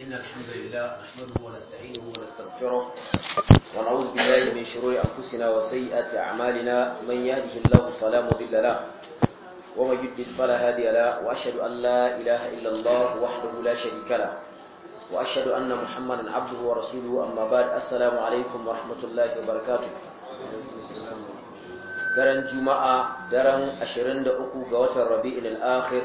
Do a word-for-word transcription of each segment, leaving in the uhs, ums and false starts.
إن الحمد لله نحمده ونستعينه ونستغفره ونعوذ بالله من شرور أنفسنا وسيئات أعمالنا من يهده الله فلا مضل له ومن يضلل فلا هادي له وأشهد أن لا إله إلا الله وحده لا شريك له وأشهد أن محمدا عبده ورسوله أما بعد السلام عليكم ورحمة الله وبركاته. daren juma'a daren ashirin da uku ga watan rabi'ul akhir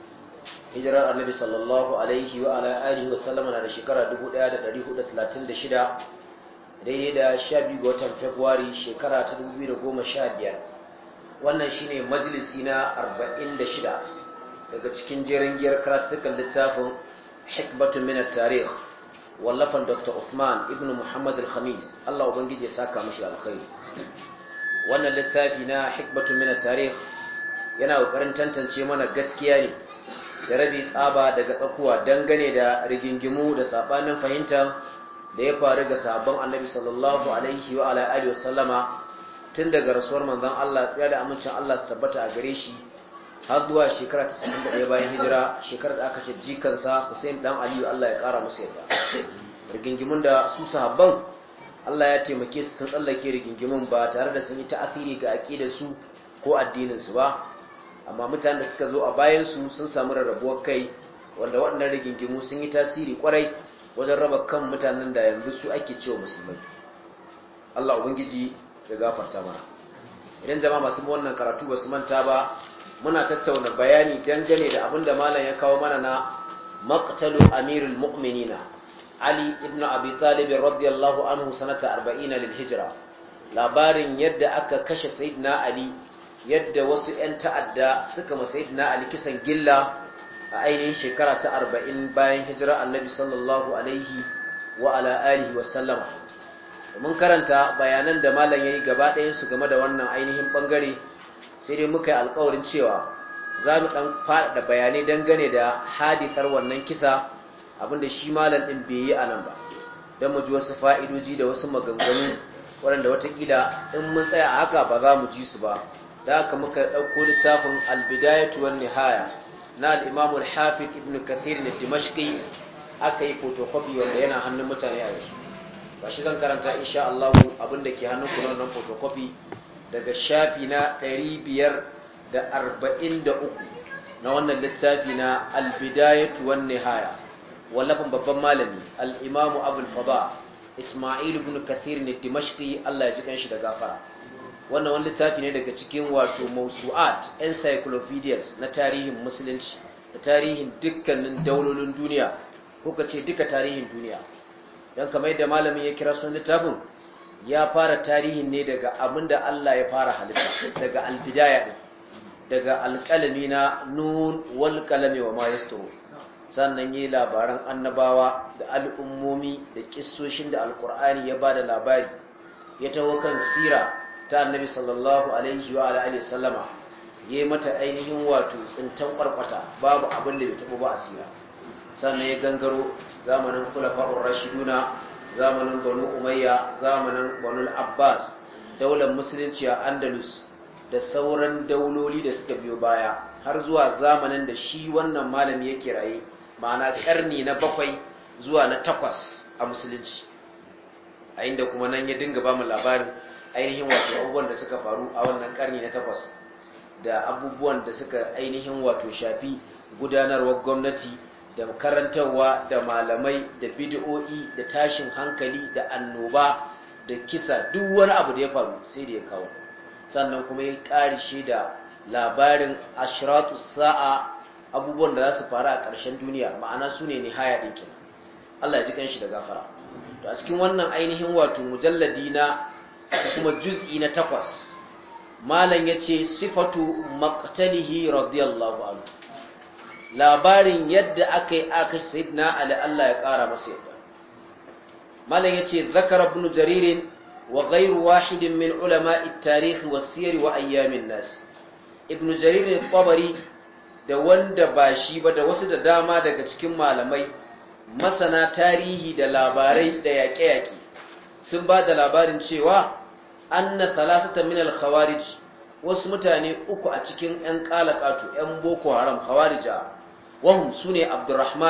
hijirar annabi sallallahu alaihi wa ala alihi wa sallama na da shekara dubu ɗaya da ɗari hudu da talatin da shida daidai da sha biyu ga watan february shekara ta dubu biyu da goma sha biyar. Wannan shine majalisi na arba'in da shida daga cikin jerin giyar karatukan littafin hikmatun min at-tarikh wallafan dr Uthman ibn Muhammad al-Khamis, Allah ubangije ya saka mishi alkhairi. Wannan littafi na hikmatun min at-tarikh yana kokarin tantance mana gaskiya ne da rabi tsaba daga tsakuwa dangane da rigingimu da sabanin fahimta da ya faru ga sahabban Annabi sallallahu alaihi wa ala alihi wasallama tun daga rasuwar manzon Allah tsaya da amincin Allah su tabbata a gare shi har zuwa shekara ta sittin da ɗaya bayan hijira, shekarar da aka ce jikansa Hussein dan Aliyu Allah ya kara musu yarda. Rigingimun da su sahabban Allah ya taimake su sun tsallake rigingimun ba tare da sun yi ta'asiri ga aqidar su ko addinin su ba, amma mutanen da suka zo a bayan su sun samu rarrabuwar kai wanda waɗannan rigingimu sun yi tasiri kwarai wajen raba kan mutanen da yanzu su ake cewa musulmai. Allah ubangiji ya gafarta mana. Idan jama'a masu wannan karatu ba su manta ba, muna tattauna bayani dangane da abinda malam ya kawo mana na maqtalu amirul mu'minina Ali ibn Abi Talib radiyallahu anhu sanata arba'in lil hijra. Labarin yadda aka kashe Sayyidina Ali, yadda wasu ƴan ta'adda suka ma Sayyidina Ali kisan gilla a ainihin shekara ta arba'in bayan hijira Annabi sallallahu alaihi wa ala alihi wa sallama. Mun karanta bayanan da malam yayi gaba ɗayan su game da wannan ainihin bangare, sai dai muka yi alƙawarin cewa za mu dan faɗaɗa bayanai dangane da hadisar wannan kisa, abinda shi malam din bai yi anan ba, dan mu ji wasu fa'idoji da wasu maganganu waɗanda watakila in mun tsaya haka ba za mu ji su ba. Da haka muka ɗauko littafin al-bidayatu wan nihaya na al-imam al-hafiz ibn kathir al-dimashqi, aka yi photocopy wanda yana hannun mutane a yanzu. Gashi zan karanta insha Allah abinda ke hannun ku nan photocopy daga shafi na ɗari biyar da arba'in da uku na wannan littafi na al-bidayatu wan nihaya, wallafin babban malami al-imamu abul fada isma'il ibn kathir al-dimashqi, Allah ya ji kanshi da gafara. Wannan wani littafi ne daga cikin wato mawsu'at encyclopedias na tarihin musulunci da tarihin dukkanin daulolin duniya, ko kace duka tarihin duniya. Dan kamar yadda malamin ya kira sunan littafin, ya fara tarihin ne daga abinda Allah ya fara halitta, daga al-bidaya, daga alqalami na nun wal qalami wa ma yasturu. Sannan yi labaran annabawa da al'ummomi da kissoshin da alqur'ani ya bada labari, ya taho kan sira ta annabi sallallahu alaihi wa alihi sallama, yayi mata ainihin wato tsintan kwarkwata, babu abin da bai tabo ba asira. Sannan ya gangaro zamanin khulafa'ur rashiduna, zamanin banu umayya, zamanin banu abbas, daular musulunci a andalus da sauran dauloli da suka biyo baya har zuwa zamanin da shi wannan malami yake raye, ma'ana karni na bakwai zuwa na takwas a musulunci, a inda kuma nan ya dinga ba mu labarin ainihin wato abubuwan da suka faru a wannan karni na takwas, da abubuwan da suka ainihin wato shafi gudanarwar gwamnati da karantarwa da malamai da bid'o'i da tashin hankali da annoba da kisa, duk wani abu da ya faru sai da ya kawo. Sannan kuma ya karishe da labarin ashratu sa'a, abubuwan da za su faru a ƙarshen duniya, ma'ana su ne nihaya ɗin kenan. Allah ya ji kanshi da gafara. To a cikin wannan ainihin wato mujalladi na kuma juz'i na takwas, malam yace sifatu maqtalihi radiyallahu anhu, labarin yadda aka yi aka sayyidina Ali, Allah ya ƙara masa yadda. Malam yace zakara ibn jarir wa ghayru wahidin min ulama'i at-tarikh was-siyar wa ayyamin nas. Ibn jarir al-tabari da wanda ba shi ba da wasu da dama daga cikin malamai masana tarihi da labarai da yaƙe-yaƙe sun ba da labarin cewa anna thalathata min al-khawarij, wasu mutane uku a cikin ƴan qalaqatu ƴan boko haram khawarija, wahum sune Abdurrahman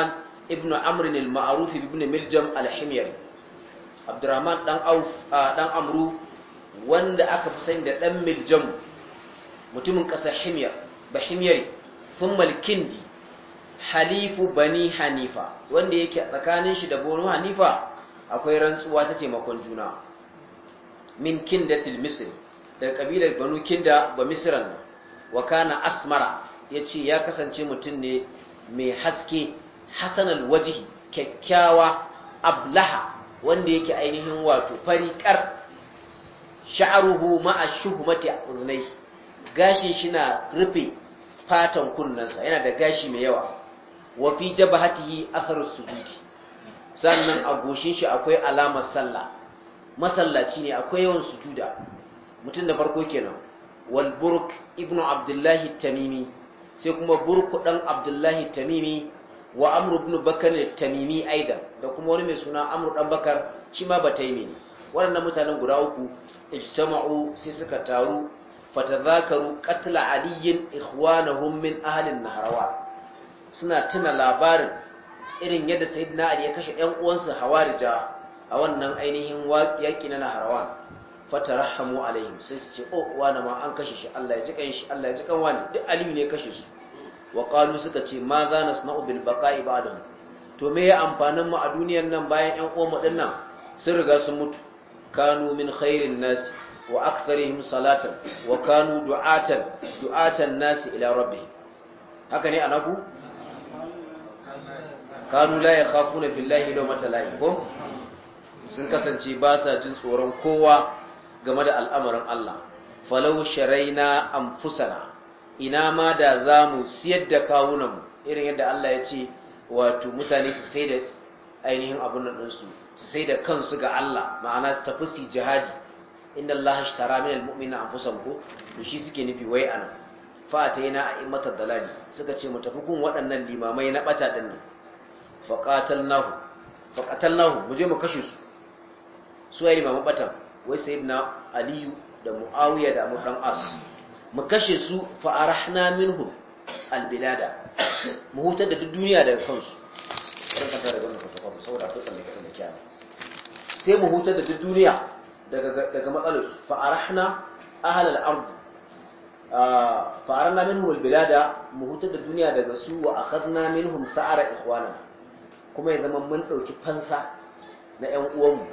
ibn amr al-ma'ruf ibn miljam al-himyari abdurrahman dan auf dan amru wanda aka fi sani da dan miljam mutumin kasar himyar ba himyari thumma al-kindi halifu bani hanifa wanda yake tsakanin shi da banu hanifa akwai rantsuwa ta taimakon juna min kindatil misr daga kabilar banu kinda ba misran wa kana asmara yace ya kasance mutum ne mai haske hasanal wajhi kyakkyawa ablaha wanda yake ainihin wato fariqar sha'ruhu ma'a shuhmati udhnai gashin shi na rufe fatan kunnansa yana da gashi mai yawa wa fi jabhatihi atharus sujudi sannan a goshin shi akwai alamar sallah masallaci ne akwai yawan sujuda mutum da farko kenan wal burk ibnu abdullahi tamimi sai kuma burku dan abdullahi tamimi wa amru ibn bakar tamimi aidan da kuma wani mai suna amru dan bakar shi ma bataimi ne waɗannan mutanen guda uku ijtama'u sai suka taru fatadhakaru qatl aliyin ikhwanahum min ahli an-nahrawan suna tuna labarin irin yadda sayyidina ali ya kashe ƴan uwansa hawarija a wannan ainihin yaki na nahrawan fatarahamu alaihim sai su ce oh wani ma an kashe shi Allah ya ji kan shi Allah ya ji kan wani duk aliyu ne kashe su wa qalu suka ce ma za nasna'u bil baqa'i ba'dahu to me ya amfanin mu a duniyar nan bayan ƴan uwan mu dinnan sun riga sun mutu kanu min khairin nas wa aktharihim salatan wa kanu du'atan du'atan nas ila rabbihim haka ne anaku kanu la yakhafuna billahi lawmata la'im ko sun kasance ba sa jin tsoron kowa game da al'amarin Allah falau sharaina anfusana ina ma da zamu siyar da kawunanmu irin yadda Allah ya ce wato mutane su sai da ainihin abun nan ɗinsu su sai da kansu ga Allah ma'ana su tafi su jihadi inna Allah ashtara min almu'minina anfusahum ko to shi suke nufi wai ana fa atayna a'immatad dalali suka ce mu tafi gun waɗannan limamai na bata din nan fa qatalnahu fa qatalnahu mu je mu kashe su su ai limaman batan wai sayyidina aliyu da muawiya da amr dan as mu kashe su fa arahna minhum albilada mu hutar da duk duniya daga kansu ran kanta daga wannan fatawa saboda akwai tsallake tsallake sai mu hutar da duk duniya daga daga matsalar su fa arahna ahlal ard fa arahna minhum albilada mu hutar da duniya daga su wa akhadna minhum sa'ara ikhwanana kuma ya zama mun dauki fansa na ƴan uwanmu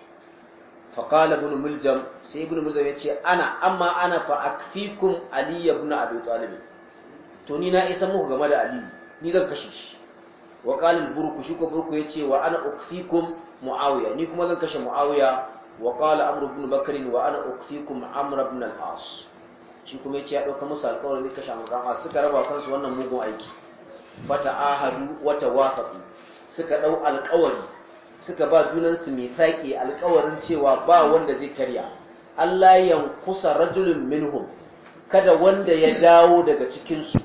فقال ابن ملجم سي ابن ملجم yace ana amma ana fa akfikum ali ibn abi talib to ni na isa muku game da ali ni zan kashe shi wa qala al-burku shi ko burku yace wa ana ukfikum muawiya ni kuma zan kashe muawiya wa qala amr ibn bakr wa ana ukfikum amr ibn al-as shi kuma yace ya dauka musu alƙawarin kashe amr ibn al-as suka raba kansu wannan mugun aiki fata ahadu wa tawafaqu suka dau alƙawari suka ba junansu mai saƙi alƙawarin cewa ba wanda zai karya Allah yankusa rajulun minhum kada wanda ya dawo daga cikinsu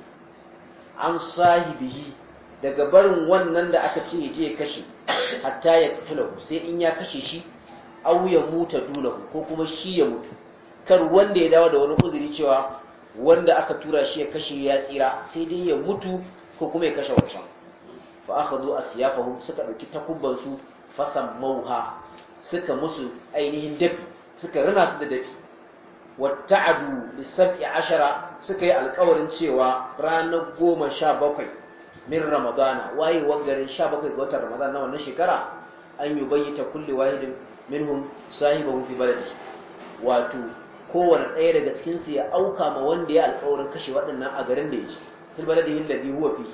an sahibihi daga barin wannan da aka ce ya je ya kashe hatta ya tulahu sai in ya kashe shi aw ya muta dunahu ko kuma shi ya mutu kar wanda ya dawo da wani uzuri cewa wanda aka tura shi ya kashe ya tsira sai dai ya mutu ko kuma ya kashe wancan fa akhadhu asyafahum suka dauki takubban su fasan mauha suka musu ainihin dafi suka rina su da dafi wata'adu bi sab'i ashara suka yi alƙawarin cewa ranar goma sha bakwai min ramadana waye wangarin sha bakwai ga watan ramadan na wannan shekara an yi bayyata kulli wahidin minhum sahibahu fi baladi wato kowanne ɗaya daga cikin su ya auka ma wanda ya alƙawarin kashe waɗannan a garin da yake fil baladihi alladhi huwa fi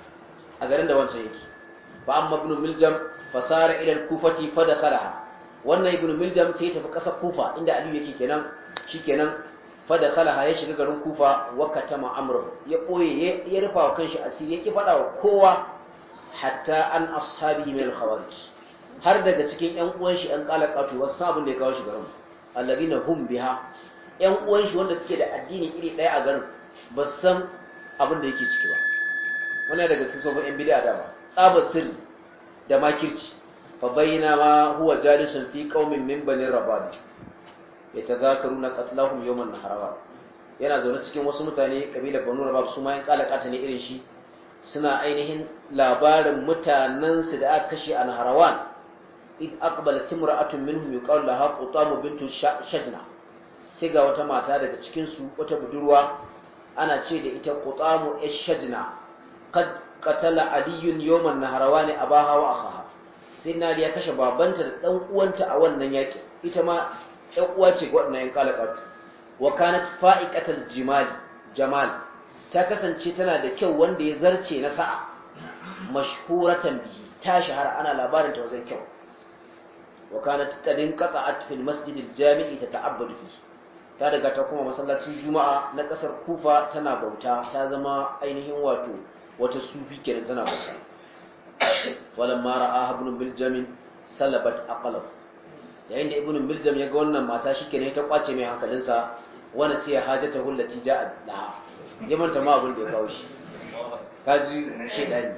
a garin da wancan yake fa amma ibn miljam fasara ila al-kufati fadakhalaha wannan ibnu miljam sai ya tafi kasar kufa inda aliyu yake kenan shikenan fadakhalaha ya shiga garin kufa wa katama amru ya koye ya rufa wa kanshi asiri yake fada wa kowa hatta an ashabi min al-khawarij har daga cikin ƴan uwan shi ƴan qalaqatu wasu abin da ya kawo shi garin alladina hum biha ƴan uwan shi wanda suke da addini iri daya a garin ba san abin da yake ciki ba wannan daga cikin sabon ƴan bid'a da ba tsabar sirri da makirci fa bayyana ma huwa jalisun fi qaumin min bani rabad yatadhakaruna qatlahum yawm an-nahrawan yana zaune cikin wasu mutane kabilar banu rabab su ma yan kalakata ne irin shi suna ainihin labarin mutanansu da aka kashe a Naharawan id aqbalat imra'atun minhum yuqalu laha Qutamu bintu Shajna sai ga wata mata daga cikin su wata budurwa ana ce da ita Qutamu ash-Shajna qad qatala aliyun yawman Naharawan abaha wa akhaha sai nari ya kashe babanta da dan uwanta a wannan yaki ita ma ƴan uwa ce ga wannan yan kalakatu wa kanat fa'iqatal jimal jamal ta kasance tana da kyau wanda ya zarce na sa'a mashhuratan bihi ta shahara ana labarin ta wajen kyau wa kanat qadin qata'at fil masjidil jami'i tata'abbadu fi ta daga ta kuma masallacin juma'a na kasar kufa tana bauta ta zama ainihin wato wata sufi kenan tana bauta walamma ra'a ibn miljam salabat aqlaf yayin da ibn miljam ya ga wannan mata shikenan ta kwace mai hankalinsa wani sai hajata hullati ja'a laha ya manta ma abin da ya kawo shi kaji shedani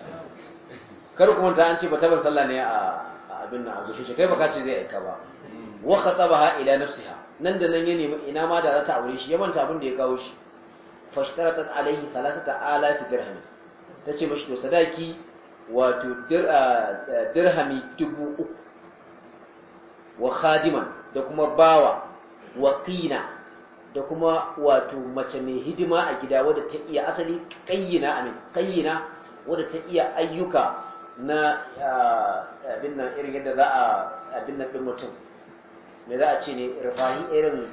kar kuma ta an ce ba taban sallah ne a abin nan a gushe kai baka ce zai aika ba wa khatabaha ila nafsiha nan da nan ya nemi ina ma da za ta aure shi ya manta abin da ya kawo shi fashtaratat alaihi thalathata alaf dirham tace mashi to sadaki wato dirhami dubu uku wa khadiman da kuma bawa wa qina da kuma wato mace mai hidima a gida wadda ta iya asali kayyina amin kayyina wadda ta iya ayyuka na abin nan irin yadda za a abin nan din mutum me za a ce ne rufahi irin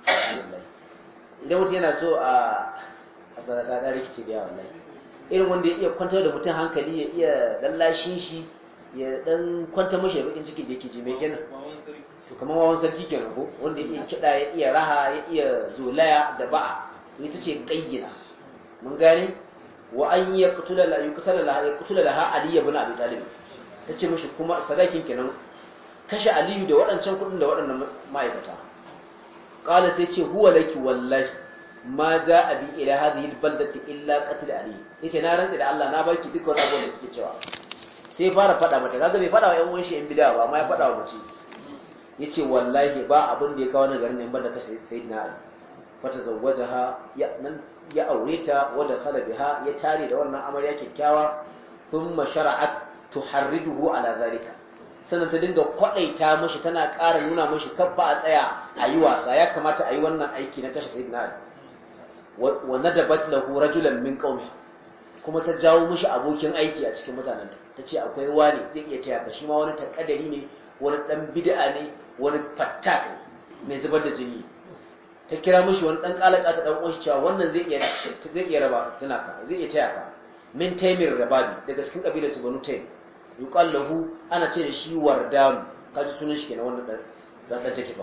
idan mutum yana so a a sadaka da rikici da wallahi irin wanda ya iya kwantar da mutum hankali ya iya lallashin shi ya dan kwanta mashi bakin ciki da yake ji mai kenan to kamar wawan sarki kenan ko wanda ya iya kida ya iya raha ya iya zolaya da ba'a ita ce qayyina mun gane wa an yaqtula la yuqtala la yaqtula laha ali ibn abi talib tace mishi kuma sadakin kenan kashe aliyu da waɗancan kudin da waɗannan ma'aikata qala sai ce huwa laki wallahi ma jaa bi ila hadhihi albaldati illa qatl ali yace na rantsa da Allah na baki duka wannan abin da kike cewa sai fara fada mata kaga bai fada wa ƴan uwan shi in bid'a ba amma ya fada wa mace yace wallahi ba abin da ya kawo na garin nan banda kashe sayyidina ali fata zawwajaha ya nan ya aure ta wa dakhala biha ya tare da wannan amarya kikkiawa thumma shara'at tuharriduhu ala zalika sannan ta dinga kwadaita mishi tana ƙara nuna mishi kabba a tsaya ayi wasa ya kamata ayi wannan aiki na kashe sayyidina ali wa nadabat lahu rajulan min qaumi kuma ta jawo mishi abokin aiki a cikin mutanen ta tace akwai wani zai iya taya ka shi ma wani takadari ne wani dan bid'a ne wani fattak mai zubar da jini ta kira mishi wani dan kalaka ta dan uwanshi cewa wannan zai iya zai iya raba tunaka zai iya taya ka min taymir rababi daga cikin kabilar su banu taym yuqal lahu ana ce da shi wardan kaji sunan shi kenan wannan dan dan take ba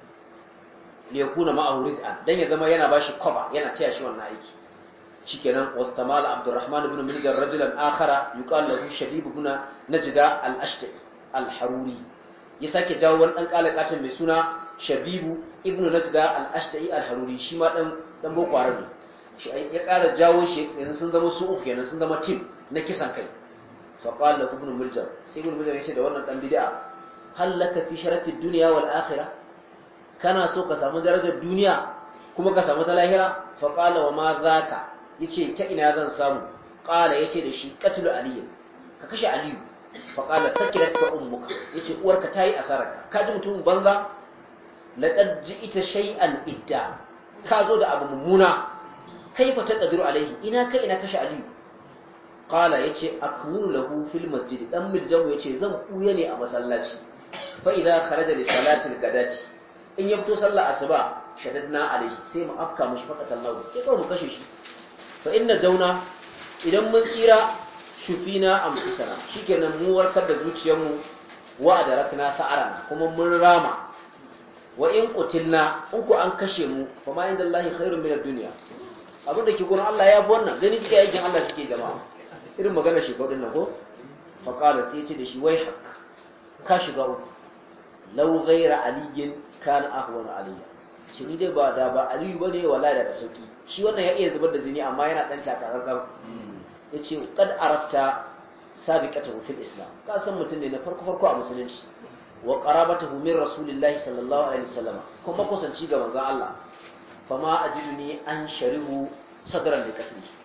liyakuna ma'ahu rid'an dan ya zama yana bashi koba yana taya shi wannan aiki shikenan wastamala abdurrahman ibn miljar rajulan akhara yuqal lahu shabib ibn najda al-ashti al-haruri ya sake jawo wani dan kalakatan mai suna shabibu ibn najda al-ashti al-haruri shi ma dan dan boko haram shi ya kara jawo shi yanzu sun zama su uku kenan sun zama team na kisan kai fa qala lahu ibn miljar sai ibn miljar ya ce da wannan dan bid'a halaka fi sharafi dunya wal akhirah kana so ka samu darajar duniya kuma ka samu ta lahira fa qala wa ma zaka yace ta ina zan samu qala yace da shi qatlu ali ka kashe aliyu fa qala takilat ka ummuka yace uwarka tayi asararka ka ji mutum banza laqad ji'ita shay'an idda ka zo da abu mummuna kaifa taqdiru alaihi ina kai ina kashe aliyu qala yace akmulu lahu fil masjid dan miljamu yace zan kuya ne a masallaci fa idza kharaja li salati al-ghadati in ya fito sallar asuba shaddadna alaihi sai mu afka mushi fakatan lahu sai kawai mu kashe shi fa inna zauna idan mun tsira shufina amfusana shikenan mu warkar da zuciyarmu wa adarakna sa'arana kuma mun rama wa in qutilna in ku an kashe mu fa ma inda Allah khairun min ad-dunya abin da ke gurin Allah ya fi wannan gani suke aikin Allah suke jama'a irin magana shi gaudin nan ko fa qala sai ya ce da shi wai hak ka shiga uku law ghayra aliyin kana ahwana aliyya shi ni dai ba da ba aliyu bane wallahi da sauki shi wannan ya iya zubar da jini amma yana dan takarar yace kad arafta sabiqatahu fil islam ka san mutun ne na farko farko a musulunci wa qarabatuhu min rasulillahi sallallahu alaihi wasallam kuma kusanci ga manzon Allah fama ajiduni an sharihu sadran likatli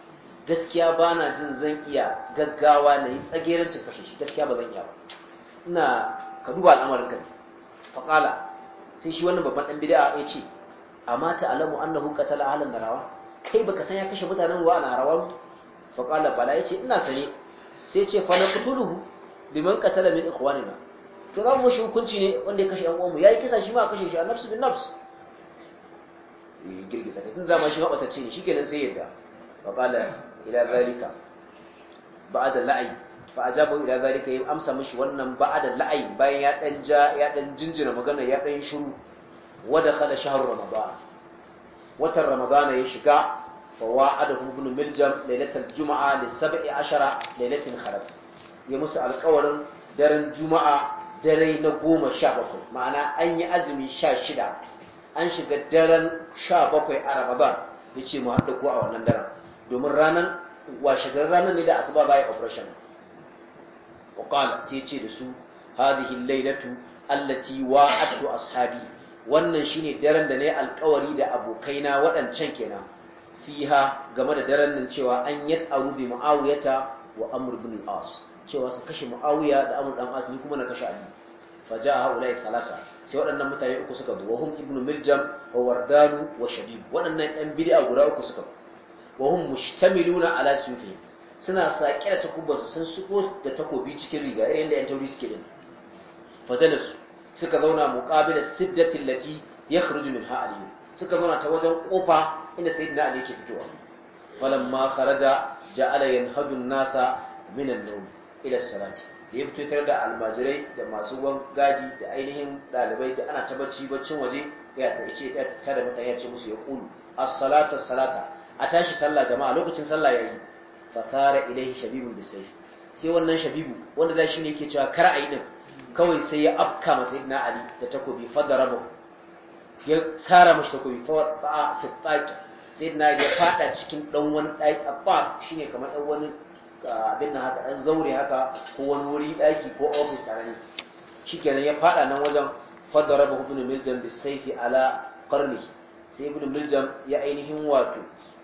gaskiya bana jin zan iya gaggawa na yi tsagerancin kashe shi gaskiya ba zan iya ba ina ka duba al'amarin ka faqala sai shi wannan babban dan bid'a ya ce amma ta'lamu annahu qatala ahlan narawa kai baka san ya kashe mutanen wa narawa faqala bala yace ina sane sai ce fa naqtuluhu liman qatala min ikhwanina to za mu shi hukunci ne wanda ya kashe ɗan uwanmu yayi kisa shi ma a kashe shi an-nafs bin nafs eh girgiza kai tun zama shi ma batacce ne shikenan sai yadda fa qala ila zalika ba'da la'i fa ajabu ila zalika ya amsa mishi wannan ba'da la'i bayan ya dan ja ya dan jinjina magana ya dan shiru wa dakhala shahr ramadan watan ramadan ya shiga fa wa'adahu ibn miljam lailatul jumu'a li sab'i ashara lailatin kharat ya musu alƙawarin daren juma'a dare na goma sha bakwai ma'ana an yi azumi sha shida an shiga daren sha bakwai a ramadan ya ce mu haɗa ko a wannan daren domin ranar washegar ranar ne da asuba bayan operation wakala sai ce da su hadhihi lailatu allati wa'adtu ashabi wannan shine daren da nayi alƙawari da abokaina waɗancan kenan fiha game da daren nan cewa an yat'aru bi muawiyata wa amr ibn al-as cewa su kashe muawiya da amr dan as ni kuma na kashe ali faja'a haulai thalasa sai waɗannan mutane uku suka zo wahum ibnu miljam wa wardanu wa shabib waɗannan ɗan bid'a guda uku suka wahum mushtamiluna ala sufi suna saƙe da takubansu sun shigo da takobi cikin riga irin yadda ƴan tauri suke din fajalasu suka zauna muqabila siddatil lati yakhruju minha ali suka zauna ta wajen kofa inda sayyidina ali yake fitowa falamma kharaja ja'ala yanhadu an-nasa min an-nawm ila as-salati da ya fito tare da almajirai da masu gadi da ainihin dalibai da ana tabbaci baccin waje ya tace ta da mutane ya ce musu ya qulu as-salatu as-salata a tashi sallah jama'a lokacin sallah yayi fa sara ilaihi shabibun bisayf sai wannan shabibu wanda da shi ne yake cewa kar ayi din kawai sai ya afka masa sayyidina ali da takobi fadarabu ya tsara mashi takobi fa fa fi tsaki sayyidina ya fada cikin dan wani daki abba shine kamar dan wani abin nan haka dan zaure haka ko wani wuri daki ko office karami shikenan ya fada nan wajen fadaraba ibn miljam bisayfi ala qarni sai ibn miljam ya ainihin wato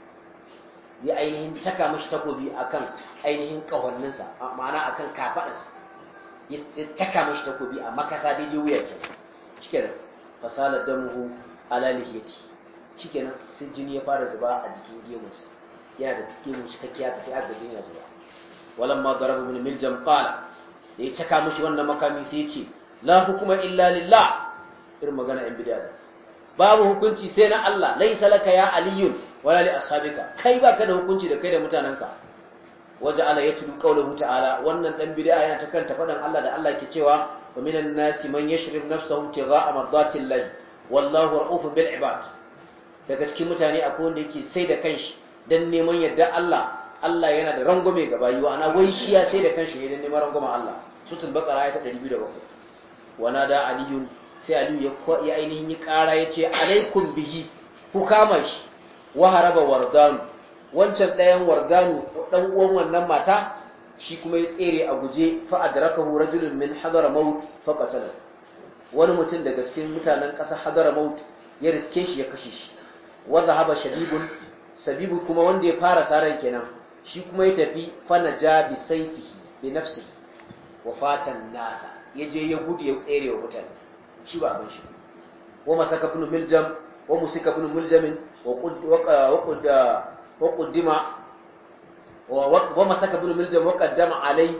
ya ainihin taka mashi takobi akan ainihin kahonninsa ma'ana akan kafadarsa ya taka mashi takobi a makasa daidai wuya kenan shikenan fasala damuhu ala lihiyati shikenan sai jini ya fara zuba a jikin gemunsa yana da gemu cikakkiya sai aka jini ya zuba walamma daraba ibn miljam qala da ya caka mishi wannan makami sai ya ce la hukuma illa lillah irin magana ɗan bid'a babu hukunci sai na Allah laysa laka ya aliyun wala li ashabika kai baka da hukunci da kai da mutananka waja'ala yatlu qawluhu ta'ala wannan dan bid'a yana ta kanta fadan Allah da Allah ke cewa wa minan nasi man yashrif nafsahu tigha'a mardatillahi wallahu ra'ufun bil ibad daga cikin mutane akwai wanda yake sai da kanshi dan neman yadda Allah Allah yana da rangwame ga bayi wa ana wai shi ya sai da kanshi ne dan neman rangwamen Allah sutul baqara ayat ɗari biyu da bakwai wana da aliyun sai aliyu ya ainihin yi kara yace alaikum bihi ku kama shi wa haraba wardanu wancan ɗayan wardanu dan uwan wannan mata shi kuma ya tsere a guje fa adrakahu rajulun min hadara maut fa qatala wani mutum daga cikin mutanen ƙasar hadara maut ya riske shi ya kashe shi wa zahaba shabibun sabibu kuma wanda ya fara saran kenan shi kuma ya tafi fanaja bi sayfihi bi nafsihi wa fatan nasa yaje ya gudu ya tsere wa mutane shi ba abin shi wa masaka ibn miljam wa musika ibn miljamin wa qud wa qud wa quddima wa masaka ibn miljam wa qaddama alai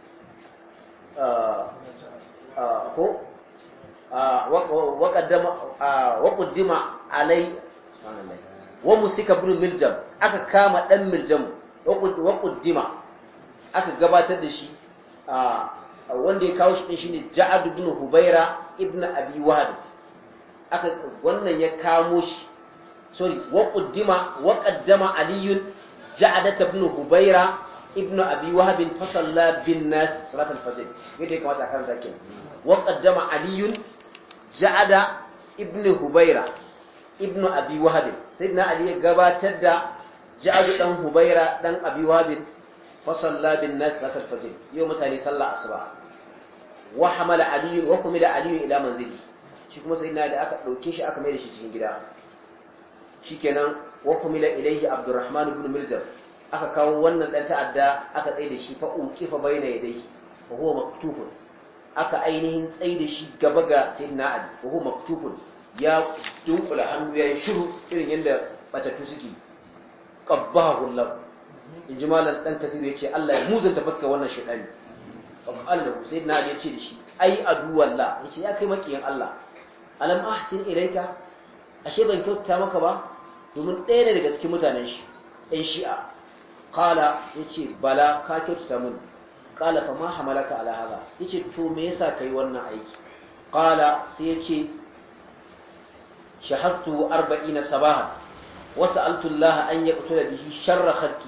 ko wa qaddama wa quddima alai subhanallah wa musika ibn miljam aka kama dan miljam wa quddima aka gabatar da shi wanda ya kawo shi din shine Ja'ad ibn Hubaira ibn Abi Wahab aka wannan ya kamo shi sorry wa quddima wa qaddama Ali Ja'ad ibn Hubaira ibn Abi Wahab fa salla bin nas salat al-fajr yadda kamata kan zakin wa qaddama Ali Ja'ad ibn Hubaira ibn Abi Wahab sayyidina Ali ya gabatar da Ja'ad dan Hubaira dan Abi Wahab fa salla bin nas salat al-fajr yau mutane sallah asuba wa hamala Ali wa kumila Ali ila manzili shi kuma sayyidina Ali aka dauke shi aka mai da shi cikin gida shikenan wa kumila ilayhi Abdurrahman ibn Miljam aka kawo wannan dan ta'adda aka tsaye da shi fa uqifa baina yadayhi wa huwa maktufun aka ainihin tsaye da shi gaba ga sayyidina ali wa huwa maktufun ya dunkula hannu ya yi shiru irin yadda batatu suke qabbahu Allah in ji malam dan kathir yace Allah ya muzanta fuskar wannan shedani Allah sayyidina ali yace da shi ai adu wallah yace ya kai makiyin Allah alam ahsin ilayka ashe ban kyauta maka ba domin ɗaya ne daga cikin mutanen shi ɗan shi'a qala yace bala ka kyauta mun qala fa ma hamalaka ala hada yace to me yasa kai wannan aiki qala sai yace shahadtu arba'ina sabahan wa sa'altu Allah an yaqtula bihi sharra khalqi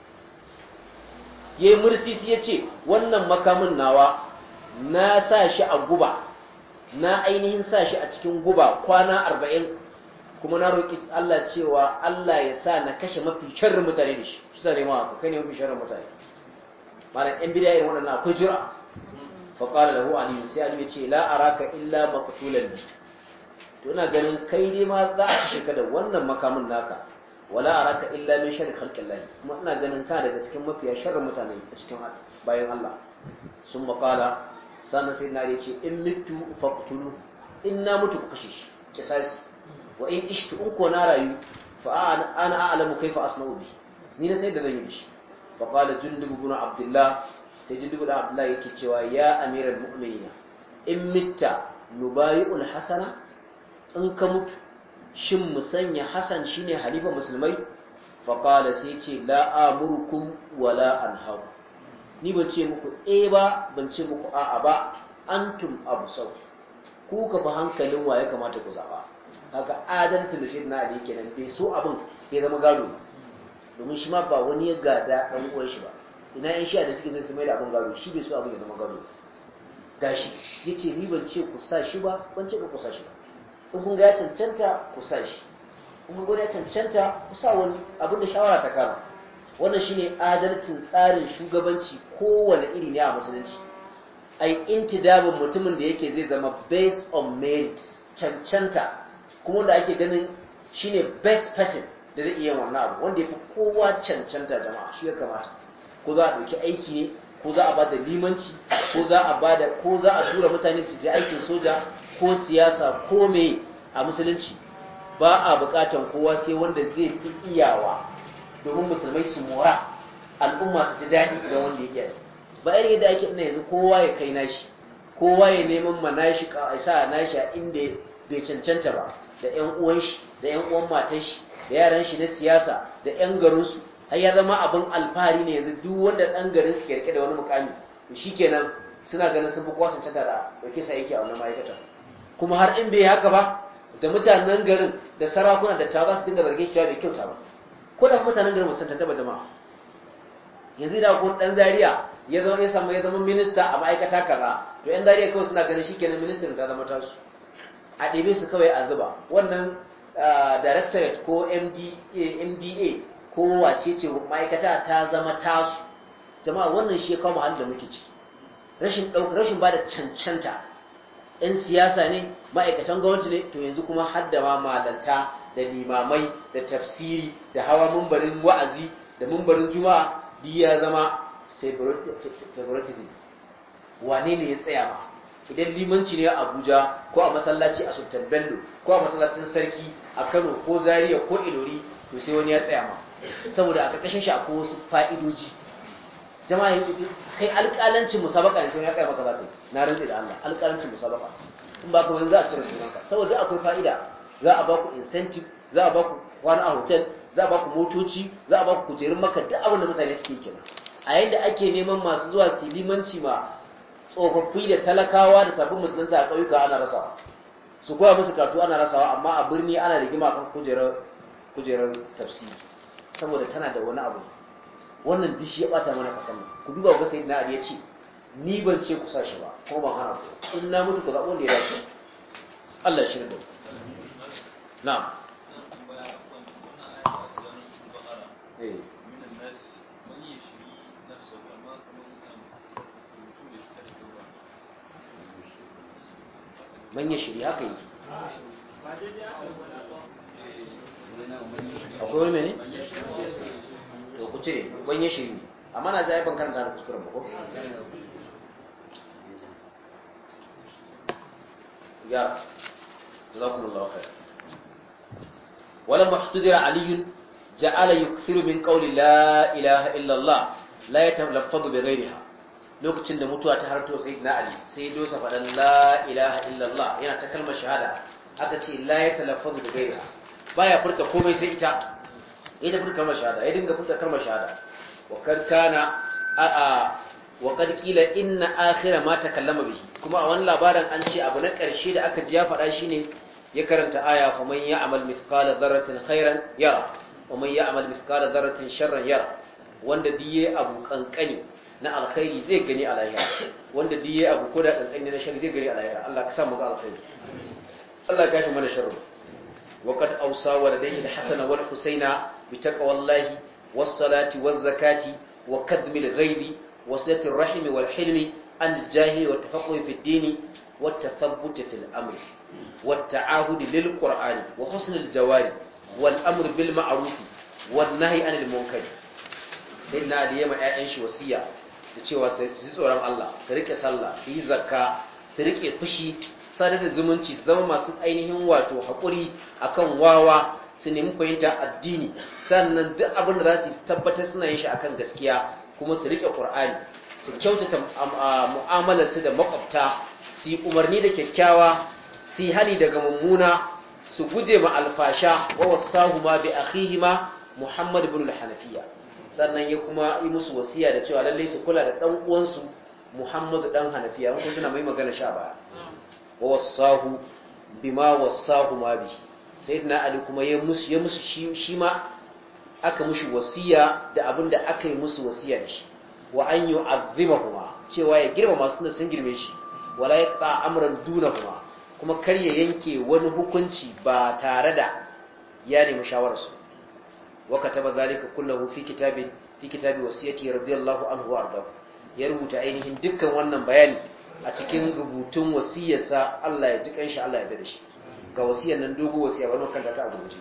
yayi mursisi yace wannan makamin nawa na sa shi a guba na ainihin sa shi a cikin guba kwana arba'in kuma na roki Allah cewa Allah ya sa na kashe mafi sharrin mutane da shi shi zane ma ka kai ne mafi sharrin mutane malam ɗan bid'a irin waɗannan akwai jura fa qala lahu ali sai ali yace la araka illa maqtulan to ina ganin kai dai ma za a kashe ka da wannan makamin naka wala araka illa min sharri khalqillahi kuma ina ganin ka daga cikin mafiya sharrin mutane a cikin bayan Allah sun maqala sannan sai na yace in mitu faqtulu in na mutu ku kashe shi kisasi wa in ishtu in ko na rayu fa ana a'lamu kaifa asna'u bi ni na sai da zan yi shi fa qala jundub ibn abdullah sai jundub ibn abdullah yake cewa ya amiral mu'minina in mitta nubayi'ul hasana in ka mutu shin musanya hasan shine halifa musulmai fa qala sai ce la amurukum wala anharu ni ban ce muku eh ba ban ce muku a'a ba antum absar ku ka fa hankalin wa ya kamata ku zaba haka adalci da sayyidina ali kenan bai so abin bai zama gado domin shi ma ba wani ya gada dan uwan shi ba ina yan shi da suke so su mai da abin gado shi bai so abin ya zama gado gashi yace ni ban ce ku sa shi ba ban ce ku sa shi ba in kun ga ya cancanta ku sa shi in kun ga ya cancanta ku sa wani abin da shawara ta kama wannan shine adalcin tsarin shugabanci kowane iri ne a musulunci ai intidabin mutumin da yake zai zama based on merit cancanta kuma wanda ake ganin shine best person da zai iya wannan abu wanda yafi kowa cancanta jama'a shi ya kamata ko za a dauki aiki ne ko za a bada limanci ko za a bada ko za a tura mutane su je aikin soja ko siyasa ko me a musulunci ba a bukatan kowa sai wanda zai fi iyawa domin musulmai su mora al'umma su ji daɗi idan wanda ya iya ba irin yadda ake ina yanzu kowa ya kai nashi kowa ya neman ma nashi ka sa nashi a inda bai cancanta ba da ƴan uwan shi da ƴan uwan matan shi da yaran shi na siyasa da ƴan garin su har ya zama abin alfahari ne yanzu duk wanda ɗan garin su ke rike da wani mukami to shikenan suna ganin sun fi kowa cancanta da dauke sa yake a wannan ma'aikatan kuma har in bai haka ba da mutanen garin da sarakuna da ta za su dinga zargin shi bai kyauta ba ko da mutanen garin musan tantaba jama'a yanzu da ko dan Zaria ya zama ya samu ya zama minista a ma'aikata kaza to yan Zaria kawai suna ganin shikenan ministan ta zama tasu a ɗebe su kawai a zuba wannan directorate ko M D A ko wace ce ma'aikata ta zama tasu jama'a wannan shi ya kawo halin da muke ciki rashin ɗaukar rashin ba da cancanta yan siyasa ne ma'aikatan gwamnati ne to yanzu kuma hadda ma malanta da limamai da tafsiri da hawa mumbarin wa'azi da mumbarin juma'a duk ya zama favoritism wane ne ya tsaya ma idan limanci ne a Abuja ko a masallaci a Sultan Bello ko a masallacin sarki a Kano ko Zaria ko Ilori to sai wani ya tsaya ma saboda a ƙarƙashin shi akwai wasu fa'idoji jama'a kai alƙalancin musabaka ne sai ya tsaya maka zaka na rantsi da Allah alƙalancin musabaka in ba ka wani za a cire sunanka saboda akwai fa'ida za a ba ku incentive za a ba ku kwana a hotel za a ba ku motoci za a ba ku kujerun maka duk abin da mutane suke kenan a yayin da ake neman masu zuwa silimanci ma tsofaffi da talakawa da sabbin musulunta a ƙauyuka ana rasawa su koya musu karatu ana rasawa amma a birni ana rigima kan kujerar kujerar tafsiri saboda tana da wani abu wannan dishi ya bata mana kasan ku duba ga sayyidina Ali ya ce ni ban ce ku sashi ba ko ban hana ku in na mutu ku zaɓo wanda ya dace Allah shirya da na'am eh man ya shiri haka yake akwai wani mene to ku cire ban yi shiri amma na zai ban karanta da kuskuren ba ko ya jazakumullahu khair wala muhtadira ali ja'ala yukthiru min qawli la ilaha illa allah la yatalaffadu bi ghayriha lokacin da mutuwa ta harto sayyidina ali sai dosa fadan la ilaha illa allah yana ta kalmar shahada aka ce la yatalaffadu bi ghayriha baya furta komai sai ita ita furta kalmar shahada ya dinga furta kalmar shahada wa kad kana a a wa kad qila inna akhira ma takallama bihi kuma a wannan labarin an ce abu na karshe da aka ji ya fada shine ya karanta aya fa man ya'mal mithqala dharratin khairan yara wa man ya'mal mithqala dharratin sharran yara wanda diye abu kankani na alkhairi zai gani a lahira wanda diye abu koda kankani na sharri zai gani a lahira Allah ka sa mu ga alkhairi Allah ka shi mana sharri wa kad awsa waladayhi al-hasan wal husayna bi taqwallahi was salati waz zakati wa kadmil ghaibi wa silati ar-rahimi wal hilmi an al-jahili wa tafaqquhi fi ad-din wa tathabbut fi al-amr wa at-ta'ahud lil qur'ani wa husn al-jawari wal amr bil ma'ruf wan nahy anil munkar sayyidina ali yama ƴaƴan shi wasiya da cewa su tsoron Allah su rike sallah su yi zakka su rike fushi sadar da zumunci su zama masu ainihin wato haƙuri akan wawa su nemi fahimta addini sannan duk abin da za su tabbatar suna yin shi akan gaskiya kuma su rike Qur'ani su kyautata mu'amalar su da makwabta su yi umarni da kyakkyawa su yi hani daga mummuna su guje ma alfasha wa wasahuma bi akhihima Muhammad ibn al-Hanafiya sannan ya kuma yi musu wasiya da cewa lalle su kula da dan uwansu Muhammad dan Hanafiya kun tuna mai magana sha baya wa wasahu bima wasahu ma bi sayyidina ali kuma ya musu ya musu shi, shi ma aka mushi wasiya da abinda aka yi musu wasiya da shi wa an yu'azzimahuma cewa ya girma masu da sun girme shi wala yaqta amran dunahuma kuma kar ya yanke wani hukunci ba tare da ya nemi shawararsu wa kataba zalika kullahu fi kitabin fi kitabi wasiyati radiyallahu anhu wa arda ya rubuta ainihin dukkan wannan bayani a cikin rubutun wasiyarsa Allah ya ji kanshi Allah ya dade shi ga wasiyar nan dogo wasiya bari makanta ta abuji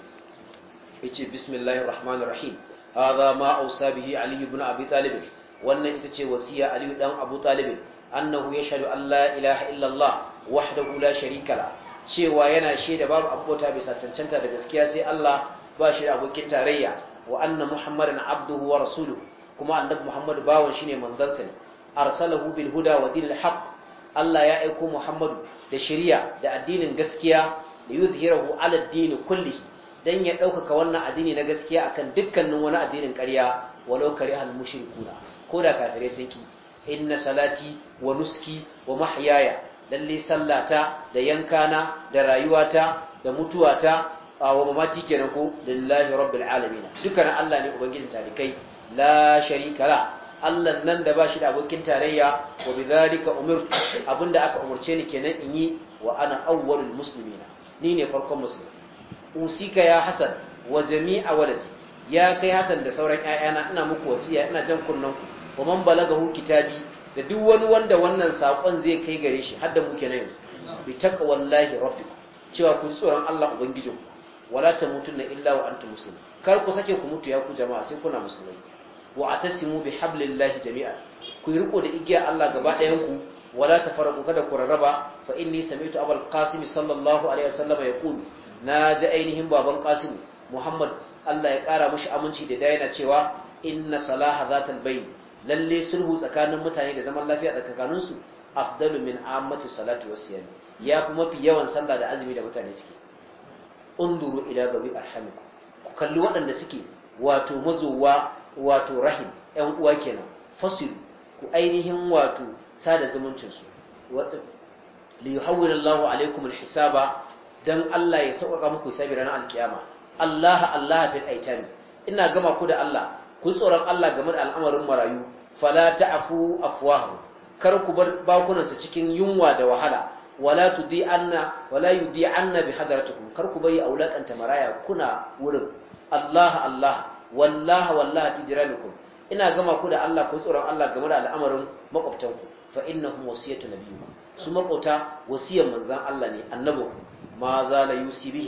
yace bismillahir rahmanir rahim hadha ma ausa bihi ali ibn abi talib wannan ita ce wasiya ali dan abu talib annahu yashhadu an la ilaha illa allah wahdahu la sharika la cewa yana shaida babu abota bisa cancanta da gaskiya sai Allah ba shi da abokin tarayya wa anna muhammadan abduhu wa rasuluhu kuma annabi muhammad bawon shine manzansa ne arsalahu bil huda wa dinil haqq Allah ya aiko Muhammadu da shari'a da addinin gaskiya da yuzhirahu ala ad-din kulli dan ya daukaka wannan addini na gaskiya akan dukkanin wani addinin ƙarya walau karihal mushrikuna koda kafirai sun ki inna salati wa nuski wa mahyaya lalle sallata da yankana da rayuwata da mutuwata wa mamati kenan ko lillahi rabbil alamin dukkan Allah ne ubangijin talikai la sharika la Allah nan da bashi da abokin tarayya wa bidhalika umirtu abinda aka umurce ni kenan in yi wa ana awwalul muslimina ni ne farkon musulmi usika ya hasan wa jami'a waladi ya kai hasan da sauran ƴaƴana ina muku wasiya ina jan kunnan ku wa man balagahu kitabi da duk wani wanda wannan sakon zai kai gare shi har da mu kenan yanzu bi taqwallahi rabbikum cewa ku tsoron Allah ubangijinku wala tamutunna illa wa antum muslimun kar ku sake ku mutu ya ku jama'a sai kuna musulmai wa atasimu bihablillahi jami'an ku riko da igiya Allah gaba ɗayan ku wala tafarraqu kada ku rarraba fa inni sami'tu abul qasim sallallahu alaihi wasallam yaqulu naji ainihin baban qasim muhammad Allah ya kara mushi aminci da dayana cewa inna salaha zatal bayn lalle sulhu tsakanin mutane da zaman lafiya tsakanin su afdalu min ammati salati wasiyam yafi mafi yawan sallah da azumi da mutane suke unduru ila gabi arhamikum ku kalli waɗanda suke wato mazuwa wato rahim ɗan uwa kenan fasilu ku ainihin wato sada zumuncin su li yuhawwila Allahu alaikum alhisaba dan Allah ya sauƙaƙa muku hisabi ranar alkiyama Allah Allah fil aitami ina gama ku da Allah ku tsoron Allah game da al'amarin marayu fala ta'fu afwahu kar ku bar bakunan su cikin yunwa da wahala wala tudi anna wala yudi anna bi hadaratukum kar ku bari aulakanta maraya kuna wurin Allah Allah wallahi wallahi tijranukum ina gama ku da Allah ku tsoron Allah game da al'amarin makwabtanku fa innahum wasiyatu nabiyyi su makwabta wasiyar manzon Allah ne annabi ma za la yusi bihim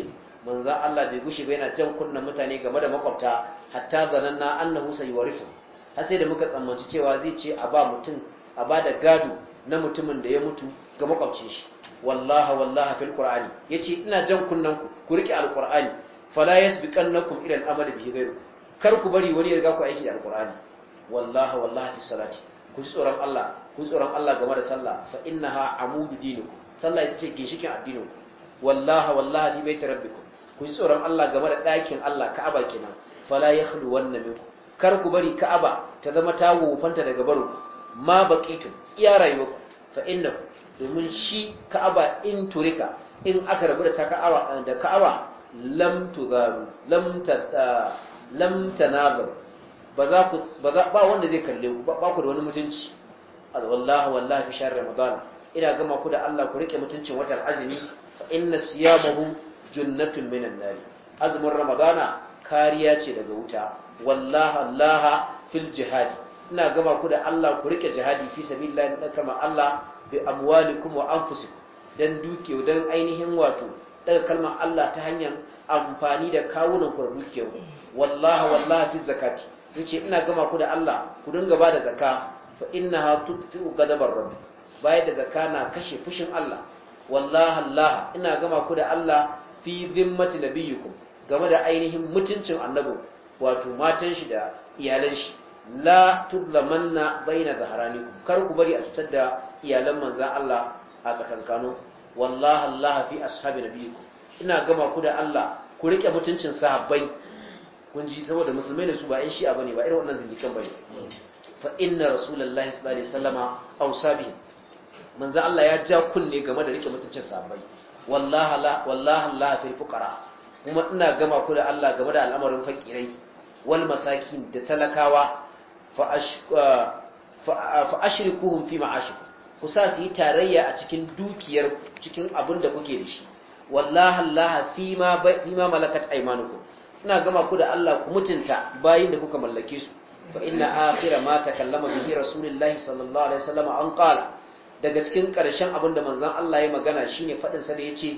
manzon Allah bai gushi ba yana jan kunnan mutane game da makwabta hatta zananna annahu sayuwarisu har sai da muka tsammanci cewa zai ce a ba mutum a ba da gado na mutumin da ya mutu ga makwabcin shi wallahi wallahi fil qur'ani yace ina jan kunnan ku ku rike alqur'ani fala yasbiqannakum ila al-amali bihi ghayru kar ku bari wani ya riga ku aiki da alqur'ani wallahi wallahi fi salati ku ji tsoron Allah ku ji tsoron Allah game da sallah fa innaha amudu dinikum sallah ita ce ginshikin addinin ku wallahi wallahi fi baiti rabbikum ku ji tsoron Allah game da ɗakin Allah Ka'aba kenan fala yakhlu wanna minkum kar ku bari Ka'aba ta zama ta wofanta daga baro ma baqitum iya rayuwarku fa innahu domin shi Ka'aba in turika in aka rabu da ta Ka'aba da Ka'aba lam tuzaru lam ta lam tanabar ba za ku ba wanda zai kalle ku ba ku da wani mutunci wallahi wallahi fi shahr ramadan ina gama ku da Allah ku rike mutuncin watan azumi fa inna siyamahu junnatun minan nar azumin ramadana kariya ce daga wuta wallahi allaha fil jihad ina gama ku da Allah ku rike jihadi fi sabilillah dan kama Allah bi amwalikum wa anfusikum dan duke dan ainihin wato daga kalmar Allah ta hanyar amfani da kawunan ku da dukiyar wallahi wallahi fi zakati yace ina gama ku da Allah ku dinga bada zakka fa innaha tudfi'u ghadabar rabbi bayar da zakka na kashe fushin Allah wallahi Allah ina gama ku da Allah fi zimmati nabiyikum game da ainihin mutuncin annabi wato matan shi da iyalan shi la tudlamanna baina zaharanikum kar ku bari a cutar da iyalan manzon Allah a tsakankano wallahi Allah fi ashabi nabiyikum ina gama ku da Allah ku rike mutuncin sahabbai kun ji saboda musulmai ne su ba ƴan shi'a bane ba irin wannan zindikan bane fa inna rasulullahi sallallahu alaihi wasallama awsabi manzo Allah ya ja kunne game da rike mutuncin sahabbai wallahi la wallahi Allah fil fuqara kuma ina gama ku da Allah game da al'amarin fakirai wal masakin da talakawa fa fa ashrikuhum fi ma'ashikum ku sa su yi tarayya a cikin dukiyar cikin abin da kuke da shi wallahi Allah fi ma fi ma malakat aymanukum ina gama ku da Allah ku mutunta bayin da kuka mallake su fa inna akhira ma takallama bihi rasulullahi sallallahu alaihi wasallam an qala daga cikin karshen abinda manzon Allah ya magana shine fadin sa da yace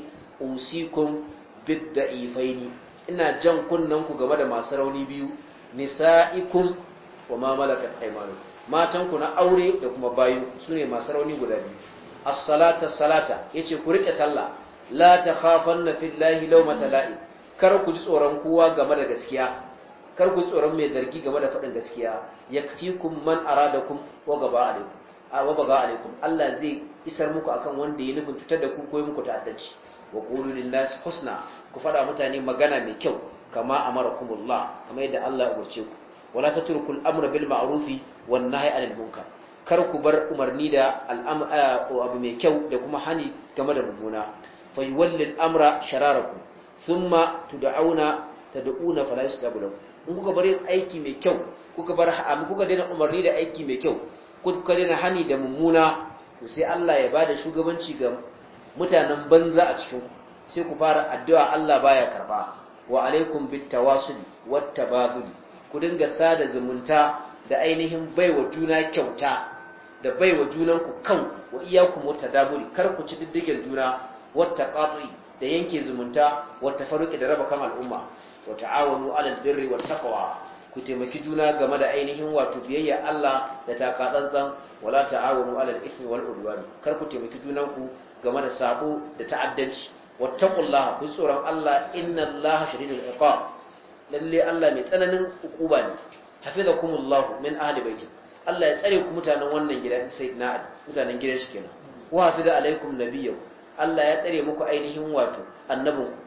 usikum bid-da'ifaini ina jan kunnan ku game da masu rauni biyu nisaikum wa ma malakat aymanukum matan ku na aure da kuma bayin ku sune masu rauni guda biyu as-salata as-salata yace ku rike sallah la takhafanna fillahi lawmata la'ib kar ku ji tsoron kowa game da gaskiya kar ku ji tsoron mai zargi game da faɗin gaskiya yakfikum man aradakum wa gaba alaikum wa baga alaikum Allah zai isar muku akan wanda ya nufin tutar da ku ko muku ta'addanci wa qulu lin nas husna ku fada mutane magana mai kyau kama amarakumullah kama yadda Allah ya umarce ku wala tatrukul amra bil ma'rufi wan nahyi anil munkar kar ku bar umarni da al'amr abu mai kyau da kuma hani game da mummuna fa yuwallil amra shararakum summa tud'auna tad'una fala yustajabu lakum in kuka bar aiki mai kyau kuka bar amma kuka daina umarni da aiki mai kyau kuka daina hani da mummuna to sai Allah ya bada shugabanci ga mutanen banza a cikin ku sai ku fara addu'a Allah baya karba wa alaikum bitawasul wattabadul ku dinga sada zumunta da ainihin baiwa juna kyauta da baiwa junanku kanku wa iyyakum watadaburi kar ku ci diddigen juna wattaqati da yanke zumunta wata faruki da raba kan al'umma wa ta'awanu 'alal birri wat taqwa ku taimaki juna game da ainihin wato biyayya Allah da takatsantsan wala ta'awanu 'alal ithmi wal udwan kar ku taimaki junanku game da sabo da ta'addanci wattaqullaha ku tsoron Allah innallaha shadidul iqab lalle Allah mai tsananin hukuma ne hafizakumullahu min ahli baiti Allah ya tsare ku mutanen wannan gidan sayyidina Ali mutanen gidan shi kenan wa hafiza alaikum nabiyyu Allah ya tsare muku ainihin wato annabinku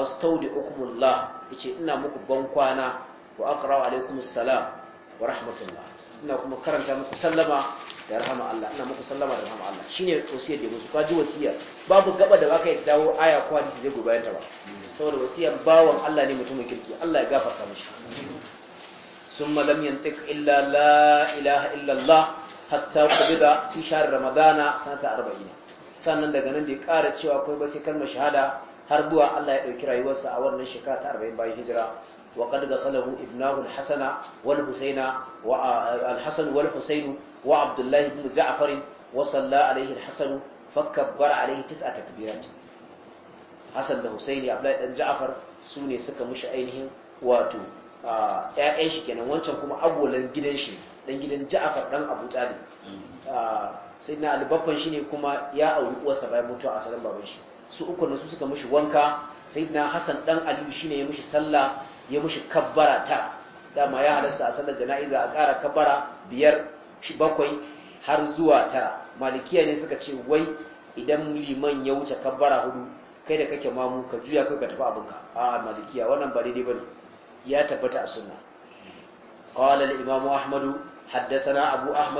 astaudiukumullah yace ina muku bankwana wa aqra'u alaikumus salam wa rahmatullah ina kuma karanta muku sallama da rahama Allah ina muku sallama da rahama Allah shine wasiyar da musu kaji wasiya babu gaba da baka yi dawo aya ko hadisi da gobayen ta ba saboda wasiyar bawon Allah ne mutumin kirki Allah ya gafarta mishi summa lam yantiq illa la ilaha illa Allah hatta qubida fi shahr ramadana sanata arba'in sannan daga nan bai ƙara cewa kai ba sai kalmar shahada har zuwa Allah ya dauki rayuwarsa a wannan shekara ta arba'in bayan hijira wa qad gasalahu ibnahu al-hasana wal husayna wa al-hasan wal husayn wa abdullah ibn ja'far wa salla alayhi al-hasan fakabbara alayhi tis'a takbirat hasan da husaini abdullah dan ja'far su ne suka mushi ainihin wato ƴaƴan shi kenan, wancan kuma agolan gidan shi dan gidan Ja'far dan Abu Talib. Sayyidina Ali babban shi ne kuma ya auri uwarsa bayan mutuwa asalin baban shi. Su uku ne su suka mushi wanka. Sayyidina Hassan dan Ali shine ya mushi sallah, ya mushi kabbara tara. Dama ya halasta a sallar jana'iza a ƙara kabbara biyar bakwai har zuwa tara. Malikiya ne suka ce wai idan liman ya wuce kabbara hudu kai da kake mamu ka juya kai ka tafi abinka. A Malikiya wannan ba daidai bane, ya tabbata a sunna. Qala al-Imam Ahmad haddathana Abu Ahmad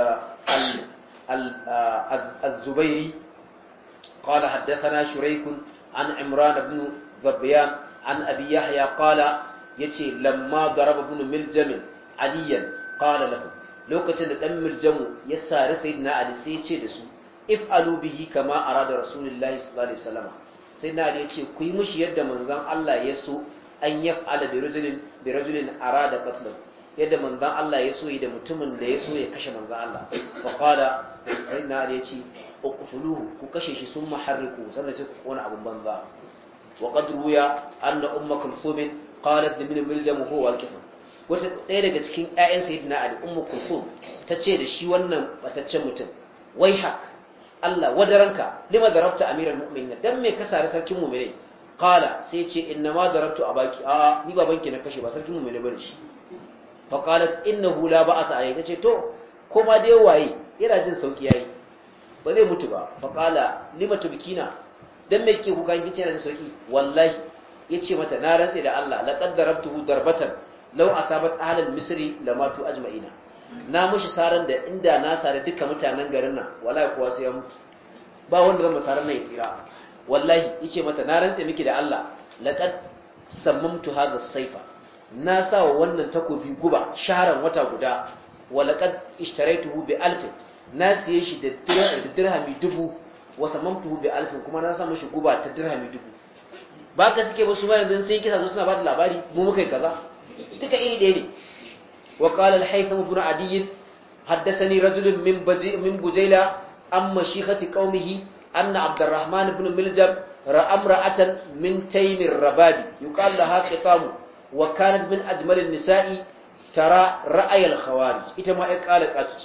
al-Zubairi qala haddathana Shurayk an Imran ibn Zabyan an Abi Yahya qala yace lamma daraba ibn Miljam aliyan qala lahu, lokacin da dan Miljamu ya sare sayyidina Ali sai ya ce da su if'alu bihi kama arada rasulullahi sallallahu alaihi wasallam. Sayyidina Ali yace ku yi mishi yadda manzon Allah ya so an yaf'ala bi rajulin bi rajulin arada qatlahu, yadda manzon Allah ya so yi da mutumin da ya so ya kashe manzon Allah. Fa qala sayyidina Ali yace uqtuluhu, ku kashe shi summa harriku, sannan sai ku kona abun banza. Wa qad ruya anna ummu kulthum qalat min miljam huwa waqif, wata ɗaya daga cikin ƴaƴan sayyidina Ali ummu kulthum tace da shi wannan bataccen mutum, wai hak Allah wadaranka lima darabta amiral mu'minin, dan me ka sare sarkin mu'minai? Qala sai ce inna ma darabtu abaki, a ni babanki na kashe ba sarkin mu'minai bane shi. Fa qalat innahu la ba'sa alayhi, tace to koma dai waye yana jin sauki yayi, ba zai mutu ba. Fa qala lima tubkina, dan me kike kuka kin yana jin sauki? Wallahi yace mata na rantse da Allah laqad darabtuhu darbatan law asabat ahlal misri lamatu ajma'ina, na mushi saran da inda na sare duka mutanen garin nan wallahi kowa sai ya mutu, ba wanda zan masaran nan ya tsira. Wallahi yace mata na rantse miki da Allah laqad sammamtu hadha as-sayfa, na sawa wannan takobi guba shaharan wata guda, wa laqad ishtaraytuhu bi alf, na siye shi da dirhami dubu, wa sammamtuhu bi alf, kuma na sa mishi guba ta dirhami dubu. Ba ka suke ba su ma yanzu sai kisa zo suna ba da labari mu muka yi kaza, duka iri ɗaya ne. وقال الحيثم بن عدي حدثني رجل من بجي من بجيلة عن مشيخة قومه أن عبد الرحمن بن ملجم رأى امرأة من تيم الرباب يقال لها قطام وكانت من أجمل النساء ترى رأي الخوارج. إتما قال قاتش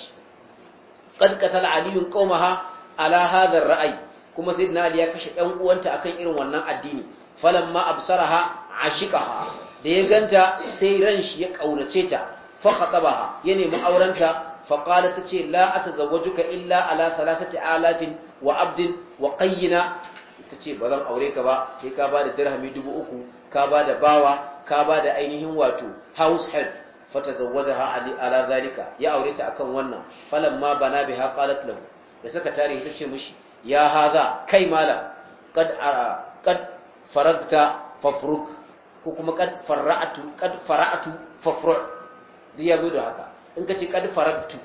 قد قتل علي قومها على هذا الرأي، كما سيدنا علي يكشف أن أنت أكن إرن ونن الدين، فلما أبصرها عشقها da ya ganta sai ran shi ya kaunace ta, fa khatabaha ya nemi aurenta, fa qalat tace la atazawwajuka illa ala thalathati alafin wa abdin wa qayyina, tace bazan aure ka ba sai ka bada dirhami dubu uku, ka bada bawa, ka bada ainihin wato house help. Fa tazawwajaha ali ala zalika, ya aure ta akan wannan. Falamma bana biha qalat lahu, da saka tarihi tace mishi ya haza kai malam kad kad faragta fafruk, ko kuma kad fara'atu kad fara'atu fafru', duk ya zo da haka. In ka ce kad faragtu,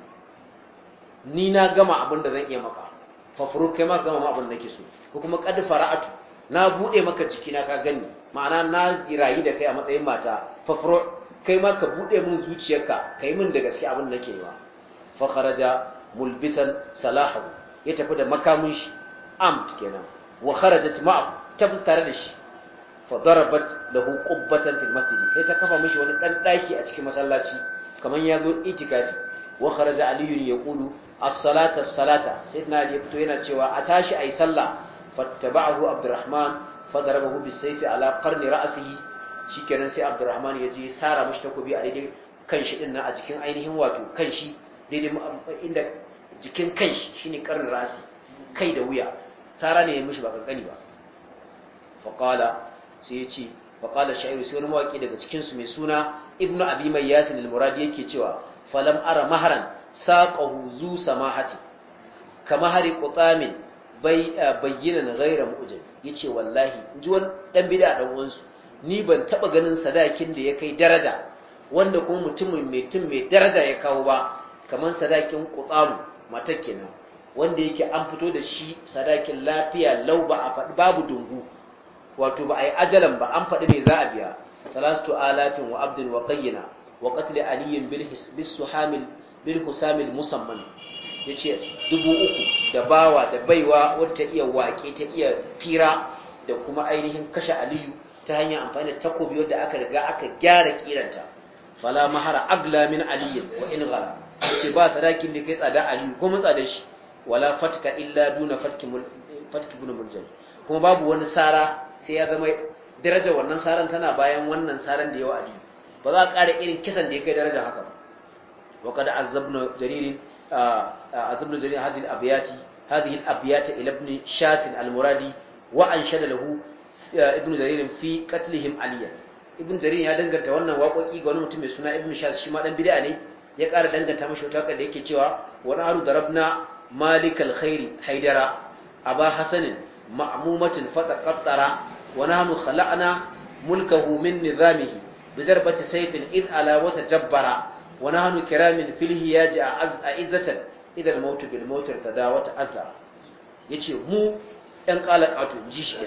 ni na gama abin da zan iya maka, fafru' kai ma gama abin da nake so, ko kuma kad fara'atu na bude maka jiki na ka gani, ma'ana na rayi da kai a matsayin mata, fafru' kai ma ka bude min zuciyarka kai min da gaske abin da nake yi wa. Fa kharaja mulbisan salahu, ya tafi da makamin shi amt kenan, wa kharajat ma'ahu, tafi tare da shi. fadarabat lahu qubbatan fil masjid, sai ta kafa mishi wani dan daki a cikin masallaci kaman yazo itikafi. Wa kharaja ali yaqulu as-salata as-salata, sayyidina ali fito yana cewa a tashi ayi sallah. Fattaba'ahu abdurrahman fadarabahu bisayfi ala qarni ra'sihi, shikenan sai abdurrahman ya je sara mishi takobi a daidai kanshi din nan, a jikin ainihin wato kanshi, daidai inda jikin kanshi shine qarni ra'si, kai da wuya, sara ne ya mishi ba kankani ba. faqala sai ya ce faƙalar sha'iru, sai wani mawaƙi daga cikinsu mai suna ibnu abi mai yasin al-muradi yake cewa falam ara maharan saƙahu zu samahati kama hari ƙutamin bayyanan gaira mu'ujin. ya ce wallahi in ji wani ɗan bida ɗan uwansu, ni ban taɓa ganin sadakin da ya kai daraja, wanda kuma mutumin mai tun mai daraja ya kawo ba, kamar sadakin ƙutamu matar kenan, wanda yake an fito da shi sadakin lafiya lau, ba a faɗi babu dungu, wato ba a yi ajalan ba, an faɗi mai za a biya. Salastu alafin wa abdin wa qayyina wa qatl aliyin bil suhamil bil husamil musamman, yace dubu uku da bawa da baiwa wadda ta iya waƙe ta iya fira, da kuma ainihin kashe aliyu ta hanyar amfani da takobi wanda aka riga aka gyara kiranta fala mahara agla min ali wa in ghala yace ba sadakin da kai tsada ali ko mutsa da shi wala fatka illa duna fatki fatki ibn muljam kuma babu wani sara sai ya zama darajar wannan saran tana bayan wannan saran da yawa ali ba za ka ƙara irin kisan da ya kai darajar haka ba wa qad azabna jarir azabna jarir hadhihi al-abyati hadhihi al-abyati ila ibn shasin al-muradi wa anshada lahu ibn jarir fi qatlihim aliya ibn jarir ya danganta wannan waƙoƙi ga wani mutum mai suna ibn shas shi ma dan bid'a ne ya ƙara danganta mashi wata da yake cewa wa nahru darabna malikal khairi haidara aba hasanin ma'mumatin fataqattara wa nahnu khalaqna mulkahu min nizamihi bidarbati sayfin id ala wa tajabbara wa nahnu kiramin fil hiyaji a'izzatan idal mautu bil mautir tadawata azza yace mu ɗan qalaqatu ji shi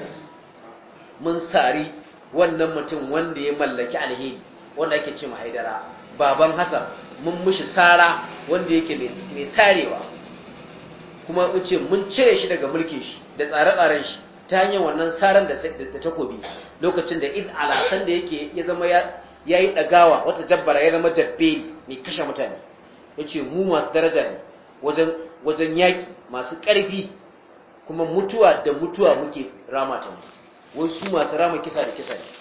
mun sari wannan mutum wanda ya mallaki alheri wanda yake ce haidara baban hasan mun mushi sara wanda yake mai sarewa kuma ce mun cire shi daga mulkin shi da tsare-tsaren shi ta hanyar wannan saran da da takobi lokacin da id alasan da yake ya zama ya yi dagawa wata jabbara ya zama jabbe mai kashe mutane yace mu masu daraja ne wajen wajen yaki masu ƙarfi kuma mutuwa da mutuwa muke ramata mu wai su masu rama kisa da kisa ne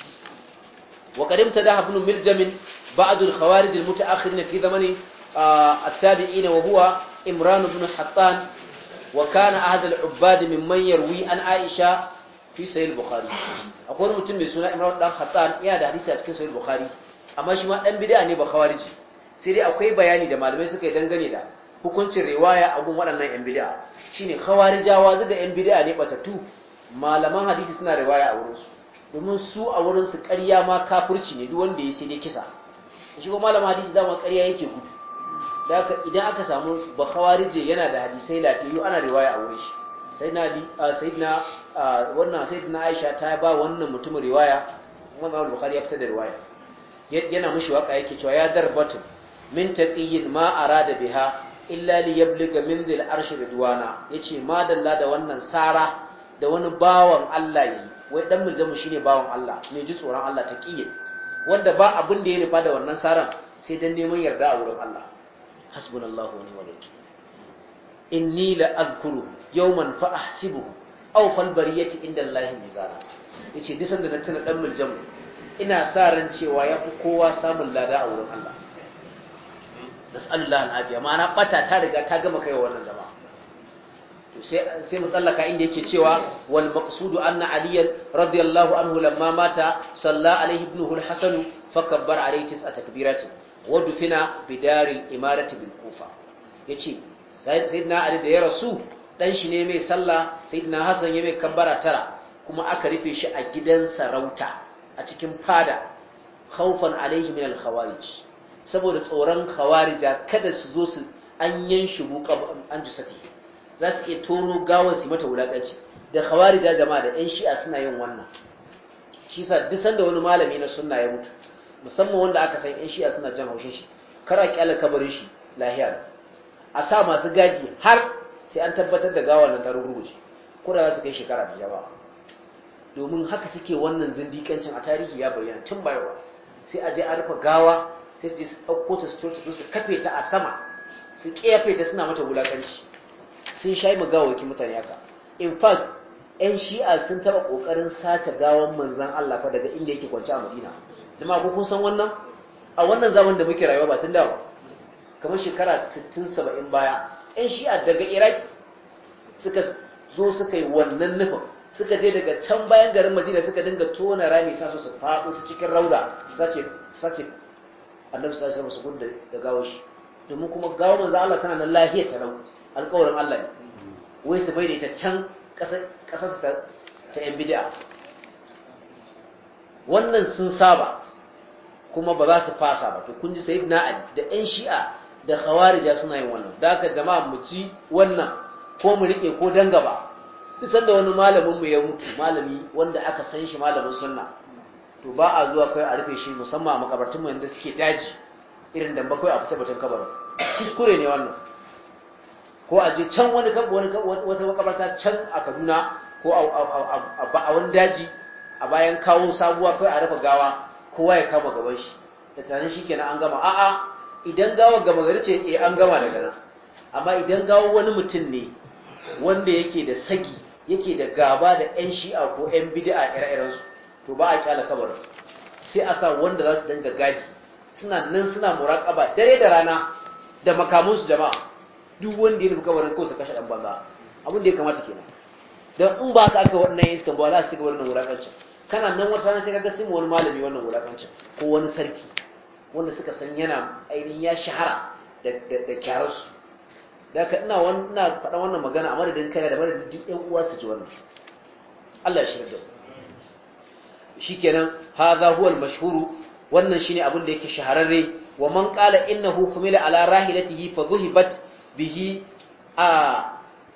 wa qadimta da ibn miljam ba'd al-khawarij al-mutaakhirin fi zamani at-tabi'in wa huwa imran ibn hattan wa kana ahad al-ubbad mimman yarwi an aisha fi sahih al-bukhari akwai mutum mai suna imran dan hattan yana da hadisi a cikin sahih al-bukhari amma shi ma dan bid'a ne ba khawariji sai dai akwai bayani da malamai suka yi dangane da hukuncin riwaya a gun waɗannan yan bid'a shine khawarijawa da yan bid'a ne batatu malaman hadisi suna riwaya a wurinsu domin su a wurinsu ƙarya ma kafirci ne duk wanda ya sai dai kisa shi kuma malaman hadisi dama ƙarya yake gudu da haka idan aka samu ba khawarije yana da hadisai lafiyayyu ana riwaya a wurin shi sayyidina sayyidina wannan sayyidina Aisha ta ba wannan mutumin riwaya Imam Al-Bukhari ya fitar da riwaya yana mushi waka yake cewa ya darbatu min taqiyyin ma arada biha illa li yabliga min dhil arshi ridwana yace madalla da wannan sara da wani bawan Allah yi wai dan mulzamu shine bawan Allah mai ji tsoron Allah taqiyyi wanda ba abin da ya nufa da wannan saran sai dan neman yarda a wurin Allah hasbunallahu wa ni'mal wakeel inni la adhkuru yawman fa ahsibuhu aw fal bariyati inda Allah mizana yace duk sanda na tuna dan mulzamu ina sa ran cewa yafi kowa samun lada a wurin Allah nas'alullahi al'afiya ma'ana bata ta riga ta gama kai wannan jama'a to sai sai mu tsallaka inda yake cewa wal maqsudu anna aliyan radiyallahu anhu lamma mata salla alaihi ibnuhu al-hasan fakabbara alaihi tis'a takbiratin wa dufina bidaril imarati bil kufa yace sayyidina ali da ya rasu dan shi ne mai sallah sayyidina hasan ya mai kabbara tara kuma aka rufe shi a gidan sarauta a cikin fada khawfan alaihi min al-khawarij saboda tsoron khawarija kada su zo su an yanshubu an jusati za su iya tono gawar su mata wulakanci da khawarija jama'a da ƴan shi'a suna yin wannan shi sa duk sanda wani malami na sunna ya mutu musamman wanda aka san ƴan shi'a suna jan haushin shi kara kyalla kabarin shi lahiya a sa masu gadi har sai an tabbatar da gawar nan ta rugurguje ko da za su kai shekara da jama'a domin haka suke wannan zindikancin a tarihi ya bayyana tun bayawa sai a je a rufe gawa sai su je su ɗauko ta su su kafe ta a sama su ƙefe ta suna mata wulakanci sun shayi magawaki mutane haka in fact ƴan shi'a sun taɓa ƙoƙarin sace gawan manzan Allah fa daga inda yake kwance a Madina jama'a ko kun san wannan a wannan zaman da muke rayuwa ba tun da ba kamar shekara sittin saba'in baya ƴan shi'a daga Iraki suka zo suka yi wannan nufin suka je daga can bayan garin Madina suka dinga tona rami sa su faɗo ta cikin rauda su sace sace annabi sallallahu alaihi wasallam su da gawo shi domin kuma gawo manzo Allah tana nan lahiyar ta rau alƙawarin Allah ne wai su bai da ita can ƙasar ƙasar ta ta yan bid'a wannan sun saba kuma ba za su fasa ba to kun ji sayyidina Ali da ƴan shi'a da khawarija suna yin wannan da haka jama'a mu ji wannan ko mu rike ko dan gaba duk sanda wani malamin mu ya mutu malami wanda aka san shi malamin sunna to ba a zuwa kai a rufe shi musamman a makabartun mu yanda suke daji irin dan bakwai a fita batun kabarin kuskure ne wannan ko a je can wani wani wata makabarta can a Kaduna ko a wani daji a bayan kawo sabuwa kai a rufe gawa kowa ya kama gaban shi da tunanin shikenan an gama a'a idan gawa gama gari ce eh an gama daga nan amma idan gawo wani mutum ne wanda yake da sagi yake da gaba da ƴan shi'a ko ƴan bid'a ire-iren su to ba a kyala kabarin sai a sa wanda za su danga gadi suna nan suna muraqaba dare da rana da makamun su jama'a duk wanda ya nufi kabarin ko su kashe dan banza abin da ya kamata kenan dan in ba ka aka wannan yin iskan ba za su ci gaba da wulakancin kana nan wata rana sai kaga sun wani malami wannan wulakancin ko wani sarki wanda suka san yana ainihin ya shahara da da kyararsu da ka ina wannan faɗa wannan magana a madadin kai da madadin duk ƴan uwa su ji wannan Allah ya shirya da shikenan hadha huwa al-mashhur wannan shine abin da yake shahararre wa man qala innahu humila ala rahilatihi fa dhuhibat bihi a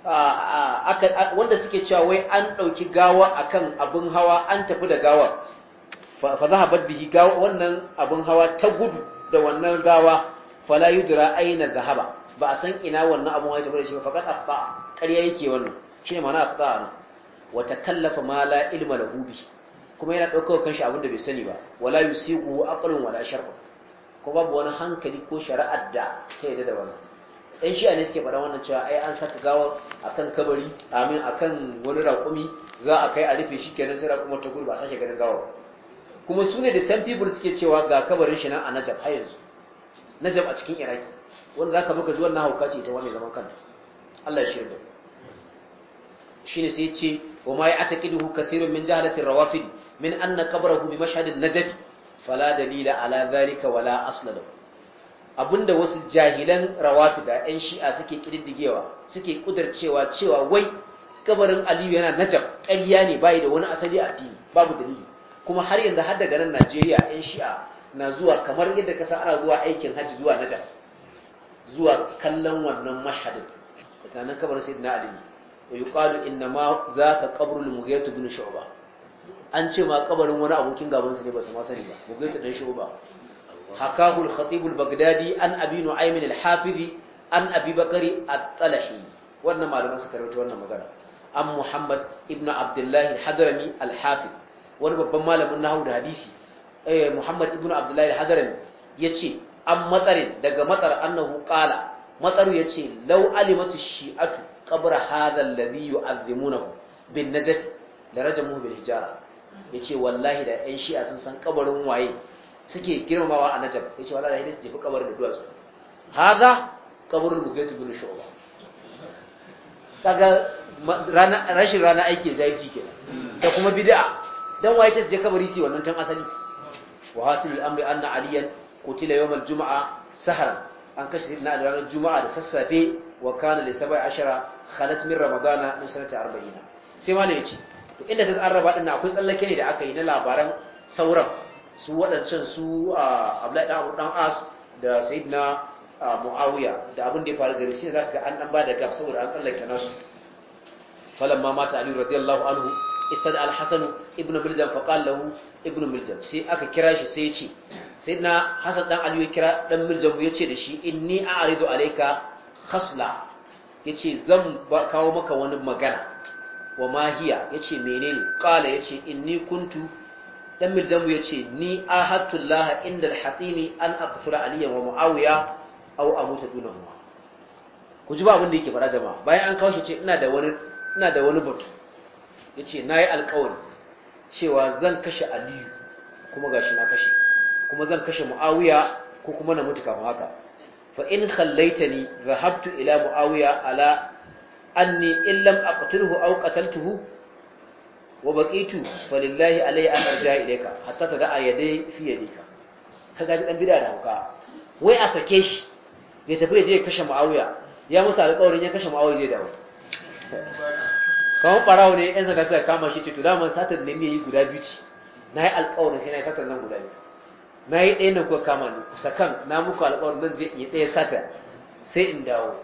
aka wanda suke cewa wai an dauki gawa akan abin hawa an tafi da gawa fa zahabat bihi gawa wannan abin hawa ta gudu da wannan gawa fala yudra aina zahaba ba a san ina wannan abun hawa ta tafi da shi ba faqat akhta ƙarya yake wannan shine ma'ana akhta ana wa takallafa ma la ilma lahu bi kuma yana daukar kanshi abin da bai sani ba wala yusiqu aqlun wala shar'un ko babu wani hankali ko shari'ar da ta yadda da wannan ɗan shi'a ne suke faɗa wannan cewa ai an saka gawa akan kabari amin akan wani raƙumi za a kai a rufe shi kenan sai raƙumar ta gudu ba a sashe ganin gawa kuma su ne da san people suke cewa ga kabarin shi nan a Najaf har yanzu Najaf a cikin Iraki wanda zaka maka ji wannan hauka ce ta wani zaman kanta Allah ya shirya shine sai ya ce wa ma ya'taqiduhu kathirun min jahalati rawafid min anna qabrahu bi mashhad an-najaf fala dalila ala dhalika wala asla lahu abinda wasu jahilan rawafida ɗan shi'a suke kididdigewa suke kudarcewa cewa wai kabarin Aliyu yana Najaf ƙarya ne bai da wani asali a addini babu dalili kuma har yanzu har daga nan Najeriya ɗan shi'a na zuwa kamar yadda ka san ana zuwa aikin haji zuwa Najaf zuwa kallon wannan mashhadin da tanan kabarin Sayyidina Ali wa yuqalu inna ma zaka qabrul Mughith ibn Shu'bah an ce ma kabarin wani abokin gaban sa ne ba su ma sani ba Mughith dan Shu'bah حكاه الخطيب البغدادي عن أبي نعيم الحافظ عن أبي بكر الطلحي وانا معلومة سكروت وانا مغانا أم محمد ابن عبد الله الحضرمي الحافظ وانا ببما معلم النهو الحديثي ايه محمد ابن عبد الله الحضرمي يتشي أم مطر دقى مطر أنه قال مطر يتشي لو علمت الشيعة قبر هذا الذي يعظمونه بالنجف لرجموه بالحجارة يتشي والله دا إن شيعة سنسان قبر وايه suke girmamawa a Najab yace wallahi da jefi kabarin da duwatsu haza kabarin Mughith ibn Shu'bah kaga rana rashin rana aike jahilci kenan da kuma bid'a dan waye ta je kabari si wannan tan asali wa hasilul amri anna aliyan qutila yawm al-jum'a sahran an kashe na ranar juma'a da sassafe wa kana li sab'i ashara khalat min ramadana min sanati arba'in sai ma ne yace to inda ta arraba din akwai tsallake ne da aka yi na labaran sauran su waɗancan su Abdullahi dan Abu dan As da Sayyidina Muawiya da abin da ya faru gare shi zaka an dan bada gab saboda an tsallake nasu falamma mata Ali radiyallahu anhu istada al-Hasan ibn Miljam fa qala lahu ibn Miljam sai aka kira shi sai ya ce Sayyidina Hasan dan Ali ya kira dan Miljam ya ce da shi inni a'ridu alayka khasla yace zan kawo maka wani magana wa mahiya yace menene qala yace inni kuntu dan Miljam ya ce ni ahadullah inda al-hatimi an aqtula aliyan wa muawiya aw amuta dunahuma ku ji ba abin da yake fara jama'a bayan an kawo shi ce ina da wani ina da wani batu yace nayi alƙawari cewa zan kashe aliyu kuma gashi na kashe kuma zan kashe muawiya ko kuma na mutu kafin haka fa in khallaitani dhahabtu ila muawiya ala anni illam aqtulhu aw qataltuhu wa baqitu falillahi alayya an arja ilayka hatta tada yadai fi yadika kaga ji dan bid'a da hauka wai a sake shi zai tafi je ya kashe muawiya ya musa alƙawarin ya kashe muawiya zai dawo kawai barawo ne yan sanda suka kama shi ce to daman satar ne ne yi guda biyu ce nayi alƙawarin sai nayi satar nan guda biyu nayi ɗaya nan kuka kama ni kusa kan na muku alƙawarin zan je in yi ɗaya sata sai in dawo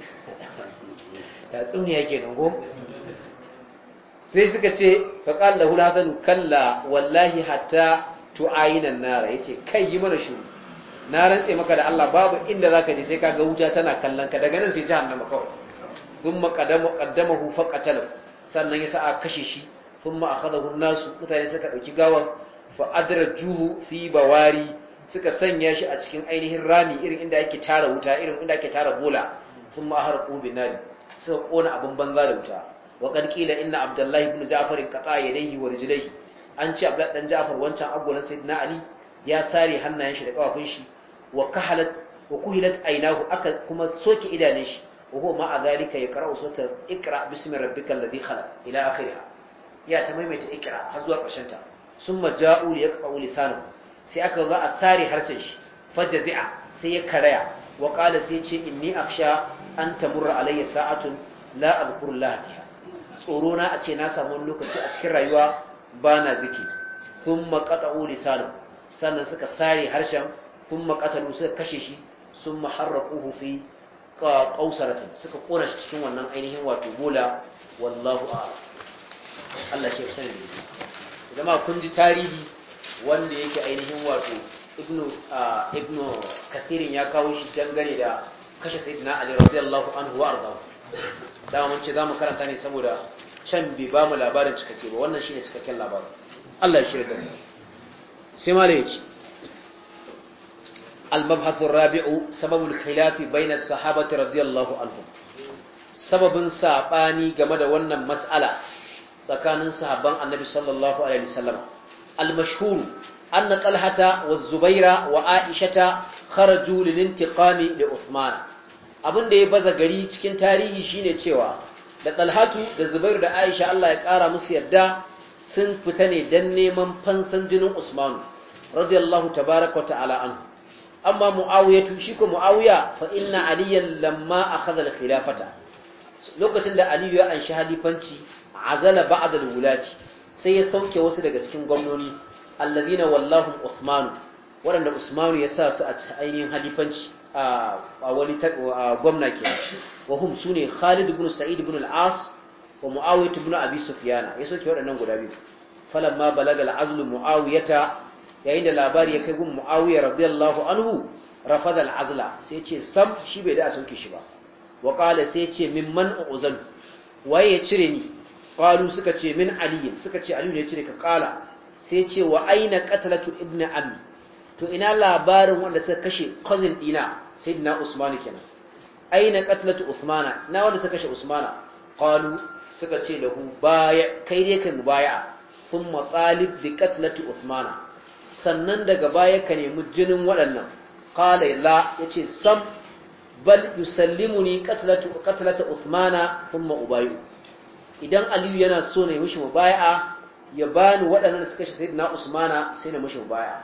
ta tsuniya kenan go sai suka ce fa qala lahu hasan kalla wallahi hatta tu'ayinan nara yace kai yi mana shuru na rantse maka da Allah babu inda zaka je sai kaga wuta tana kallon ka daga nan sai jahannama kawai thumma qadama qaddamahu fa qatalahu sannan yasa a kashe shi thumma akhadahu an-nasu mutane suka dauki gawan fa adrajuhu fi bawari suka sanya shi a cikin ainihin rami irin inda ake tara wuta irin inda ake tara bola thumma aharqu bin nar suka kona abin banza da wuta wa qad qila inna abdullahi ibn ja'far qata yadayhi wa rijlayhi an ce abdullahi dan ja'far wancan agolan sayyidina ali ya sare hannayen shi da kafafun shi wa kahalat wa kuhilat aynahu aka kuma soke idanun shi wa huwa ma azalika yaqra'u suratul iqra bismi rabbikal ladhi khalaq ila akhirha ya ta maimaita iqra har zuwa ƙarshen ta summa ja'u li yaqta'u lisanahu sai aka zo a sare harshen shi fajazi'a sai ya karaya wa qala sai ce inni akhsha an tamurra alayya sa'atun la adhkuru Allah fiha tsoro na a ce na samu wani lokaci a cikin rayuwa bana zikiri thumma qata'u lisanahu sannan suka sare harshen thumma qatalu suka kashe shi summa harraquhu fi qausaratin suka kona shi cikin wannan ainihin wato bola wallahu a'lam Allah ke sani jama'a kun ji tarihi wanda yake ainihin wato ibnu ibnu kathirin ya kawo shi dangane da kashe sayyidina ali radiyallahu anhu wa arda da mun ce zamu karanta ne saboda can bai ba mu labarin cikakke ba wannan shine cikakken labarin Allah ya shirya da mu sai malai ya ce al-mabhath ar-rabi'u sabab al-khilaf bayna as-sahabati radiyallahu anhum sababin sabani game da wannan mas'ala tsakanin sahabban annabi sallallahu alaihi wasallam al-mashhur anna talhata waz-zubaira wa aishata kharaju lil-intiqami li uthman abinda ya baza gari cikin tarihi shine cewa da talhatu da zubair da aisha Allah ya kara musu yadda sun fita ne dan neman fansan jinin usman radiyallahu tabaaraka wa ta'ala anhu amma muawiyatu shi ko muawiya fa inna aliyan lamma akhadha al-khilafata lokacin da aliyu ya anshi halifanci azala ba'd al-wulati sai ya sauke wasu daga cikin gwamnoni alladhina wallahum usman wanda usman ya sa su a cikin ainihin halifanci a wani gwamna kenan wa hum sune khalid ibn sa'id ibn al-as wa muawiyah ibn abi sufyan ya sauke waɗannan guda biyu falamma balaga al-azl muawiyata yayin da labari ya kai gun muawiya radiyallahu anhu rafada al-azla sai ya ce sam shi bai da sauke shi ba wa qala sai ya ce mimman uzal waye ya cire ni qalu suka ce min ali suka ce ali ne ya cire ka qala sai ya ce wa aina qatalatu ibn ammi to ina labarin wanda suka kashe cousin dina sayyidina usman kenan aina qatlatu usmana ina wanda suka kashe usmana qalu suka ce lahu baya kai dai kai mubaya thumma talib bi qatlati usmana sannan daga baya ka nemi jinin waɗannan qala la yace sam bal yusallimuni qatlatu qatlata usmana thumma ubayu idan aliyu yana so ne mishi mubaya ya bani waɗannan suka kashe sayyidina usmana sai na mishi mubaya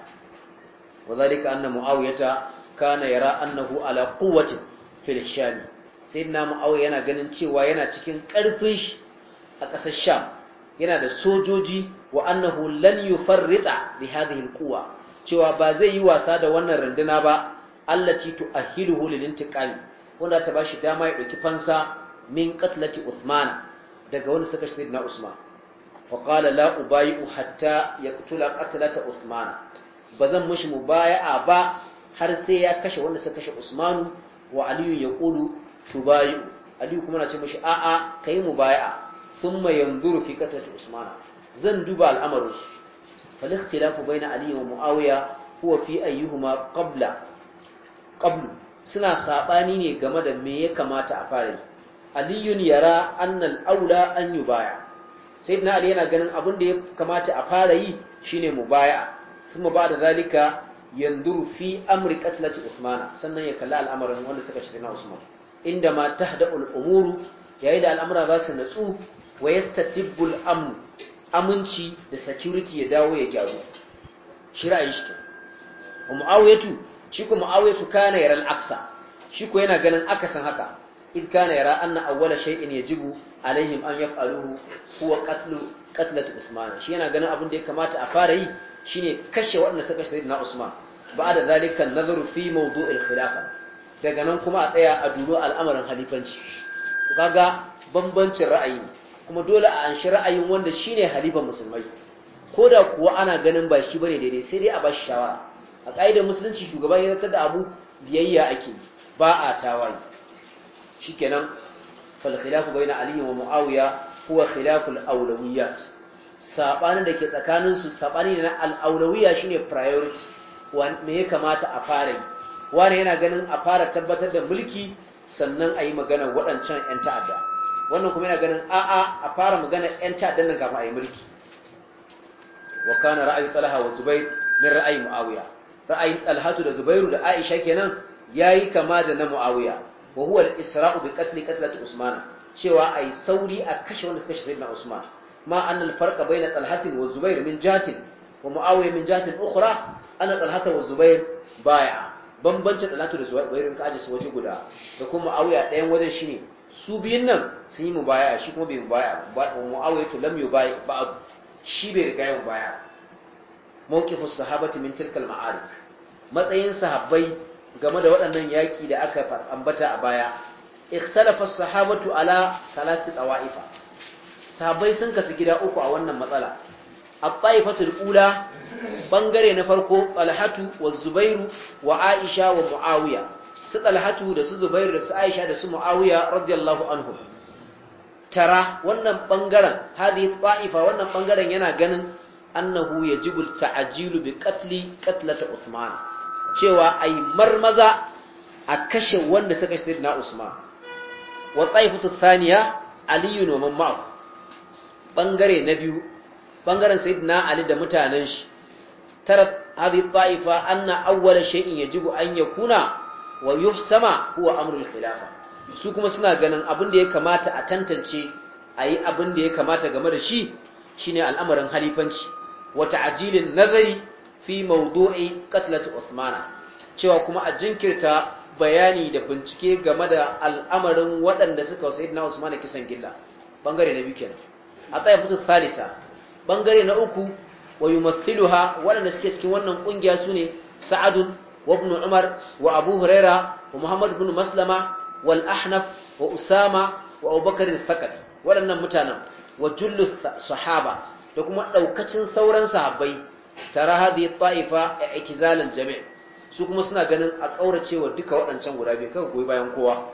وذلك أن معاوية كان يرى أنه على قوة في الشام سيدنا معاوية yana ganin cewa yana cikin ƙarfin shi a ƙasar Sham yana da sojoji wa annahu lan yufarrita bi hadhihi alquwa cewa ba zai yi wasa da wannan runduna ba allati tu'ahhiluhu lil intiqam wanda ta bashi dama ya dauki fansa min qatlati Uthman daga wanda suka shi sayyidina Usman fa qala la ubayu hatta yaqtula qatlata Uthman ba zan mushi mubaya'a ba har sai ya kashe wanda suka kashe Usmanu wa Aliyu ya qulu tubayu Aliyu kuma na ce mushi a'a kai mubaya'a thumma yanzuru fi qatlati Usmana zan duba al'amarin su fal ikhtilafu baina Ali wa Muawiya huwa fi ayyuhuma qabla qablu suna sabani ne game da me ya kamata a fara yi Aliyu yara annal aula an yubaya sayyidina Ali yana ganin abin da ya kamata a fara yi shine mubaya'a ثم بعد ذلك ينظر في امر قتله عثمان sannan ya kalla al'amarin wanda suka ci na Usman indama tahda'ul umuru yayin da al'amura za su natsu wa yastatibul amn aminci da security ya dawo ya gyaru shi ra'ayin shi Muawiyatu shi ko Muawiyatu kana yara al-aqsa shi ko yana ganin akasan haka id kana yara anna awwala shay'in yajibu alaihim an yaf'aluhu huwa qatlu qatlatu Usman shi yana ganin abin da ya kamata a fara yi shine kashe waɗanda suka kashe sayyidina Usman ba'da zalika nazaru fi mawdu'il khilafa daga nan kuma a tsaya a dubo al'amarin halifanci kaga bambancin ra'ayi kuma dole a anshi ra'ayin wanda shine halifan musulmai koda kuwa ana ganin ba shi bane daidai sai dai a bashi shawara a kaidar musulunci shugaban ya zartar da abu biyayya ake ba a tawaye shikenan fal khilafu baina ali wa muawiya huwa khilaful awlawiyat sabanin da ke tsakanin su sabani na al-aulawiyya shine priority me ya kamata a fara yi wani yana ganin a fara tabbatar da mulki sannan a yi magana waɗancan 'yan ta'adda wannan kuma yana ganin a'a a fara magana 'yan ta'addan nan kafin a yi mulki wa kana ra'ayi talha wa zubair min ra'ayi muawiya ra'ayin talhatu da zubairu da aisha kenan yayi kama da na muawiya wa huwa al-isra'u bi qatl qatlati usman cewa ai sauri a kashe wanda suka kashe sayyidina usman ma anna al-farqa bayna talhatin wa zubair min jatin wa muawiya min jatin ukhra anna talhata wa zubair bai'a bambancin talatu da zubairu ka aje su waje guda da kuma muawiya ɗayan wajen shine su biyun nan sun yi mubaya'a shi kuma bai mubaya'a ba muawiya to lam yubai ba'd shi bai riga yin mubaya'a mawqifus sahabati min tilkal ma'arif matsayin sahabbai game da waɗannan yaki da aka ambata a baya ikhtalafa as-sahabatu ala thalathati tawa'ifa sahabbai sun kasu gida uku a wannan matsala at-ta'ifatul ula bangare na farko talhatu wa zubairu wa aisha wa muawiya su talhatu da su zubairu da su aisha da su muawiya radiyallahu anhu tara wannan bangaren hadi ta'ifa wannan bangaren yana ganin annahu yajibu ta'jilu bi qatli qatlata usman cewa ai marmaza a kashe wanda suka kashe sayyidina usman wa ta'ifatu thaniya ali wa man ma'ahu bangare na biyu bangaren sayyidina ali da mutanen shi tarat hadhihi ta'ifa anna awwala shay'in yajibu an yakuna wa yuhsama huwa amrul khilafa su kuma suna ganin abin da ya kamata a tantance ayi abin da ya kamata game da shi shine al'amarin halifanci wa ta'jilin nazari fi mawdu'i qatlati Uthman cewa kuma a jinkirta bayani da bincike game da al'amarin waɗanda suka sayyidina Usman kisan gilla bangare na biyu kenan a tsaye fitu salisa bangare na uku wa yumathiluha waɗanda suke cikin wannan kungiya sune Sa'ad wa Ibn Umar wa Abu Huraira wa Muhammad ibn Maslama wal Ahnaf wa Usama wa Abu Bakr al-Thaqafi waɗannan mutanen wa jullu sahaba da kuma daukacin sauran sahabbai tara hadhihi ta'ifa i'tizalan jami' su kuma suna ganin a kauracewa duka waɗancan guda biyu kaga goyi bayan kowa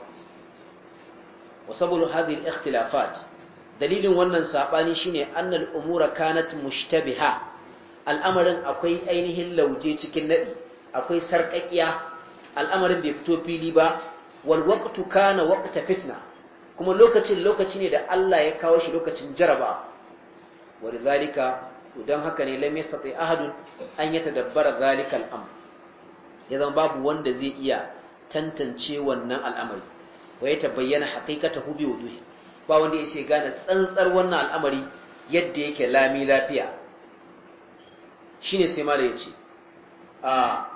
wa sabulu hadhihi al-ikhtilafat dalilin wannan sabani shine annal umura kanat mushtabiha al'amarin akwai ainihin lauje cikin nadi akwai sarkakiya al'amarin bai fito fili ba wal waqtu kana waqta fitna kuma lokacin lokaci ne da Allah ya kawo shi lokacin jaraba walidhalika dan haka ne lam yastati ahadun an yatadabbara zalika al'amr yazan babu wanda zai iya tantance wannan al'amari wa ya tabayyana haqiqatahu bi wuduhi ba wanda yake gane tsantsar wannan al'amari yadda yake lami lafiya shine sai malai yace a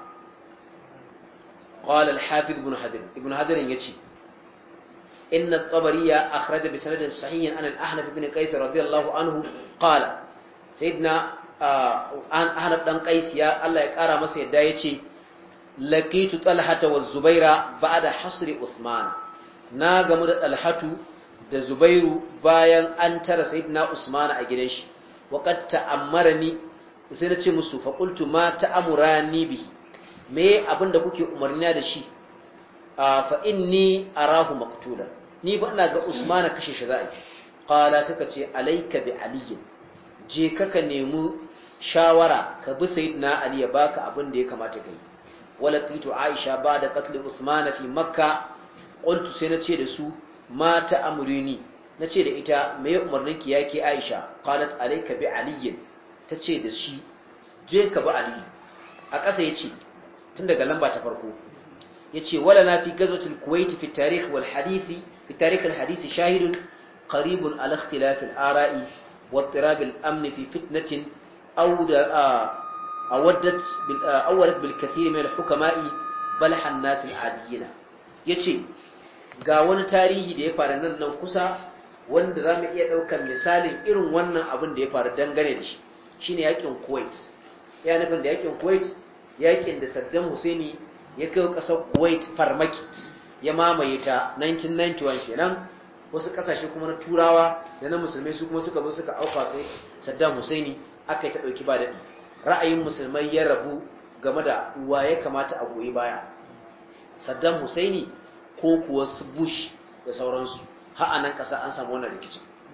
qala al-hafiz ibn hajar ibn hajar yace inna at-tabariya akhraja bi sanadin sahih an al-ahnaf ibn qais radiyallahu anhu qala sayyidina ahnaf dan qais ya Allah ya kara masa yadda yace laqitu talhata wa zubaira ba'da hasri uthman na gamu da talhatu da zubairu bayan an tara sayyidina usman a gidan shi waqad ta'ammarani sai nace musu fa qultu ma ta'amurani bi me abinda kuke umarnina da shi fa inni arahu maqtula ni ba ina ga usman kashe shi za'i qala suka ce alayka bi ali je kaka nemi shawara ka bi sayyidina ali ya baka abin da ya kamata kai wala qitu aisha ba'da qatl usman fi makkah qultu sai nace da su ma ta'amurini nace da ita me umarninki yake aisha qalat alayka bi ali tace da shi je ka bi ali a ƙasa yace tun daga lamba ta farko yace wala na fi gazwatul kuwait fi tarikh wal hadisi fi tarikh al hadisi shahidun qaribun ala ikhtilaf al ara'i wa ittirab al amn fi fitnatin aw awaddat bil awarat bil kathir min al hukama'i balha an nas al adiyina yace ga wani tarihi da ya faru nan nan kusa wanda zamu iya daukar misalin irin wannan abin da ya faru dangane da shi shine yakin Kuwait ya nufin da yakin Kuwait yakin da Saddam Hussein ya kai kasar Kuwait farmaki ya mamaye ta nineteen ninety-one kenan wasu kasashe kuma na turawa da na musulmai su kuma suka zo suka auka sai Saddam Hussein aka yi ta dauki ba dadi ra'ayin musulmai ya rabu game da wa ya kamata a goyi baya Saddam Hussein ko kuwa su Bush da sauransu har anan kasa an samu wannan rikicin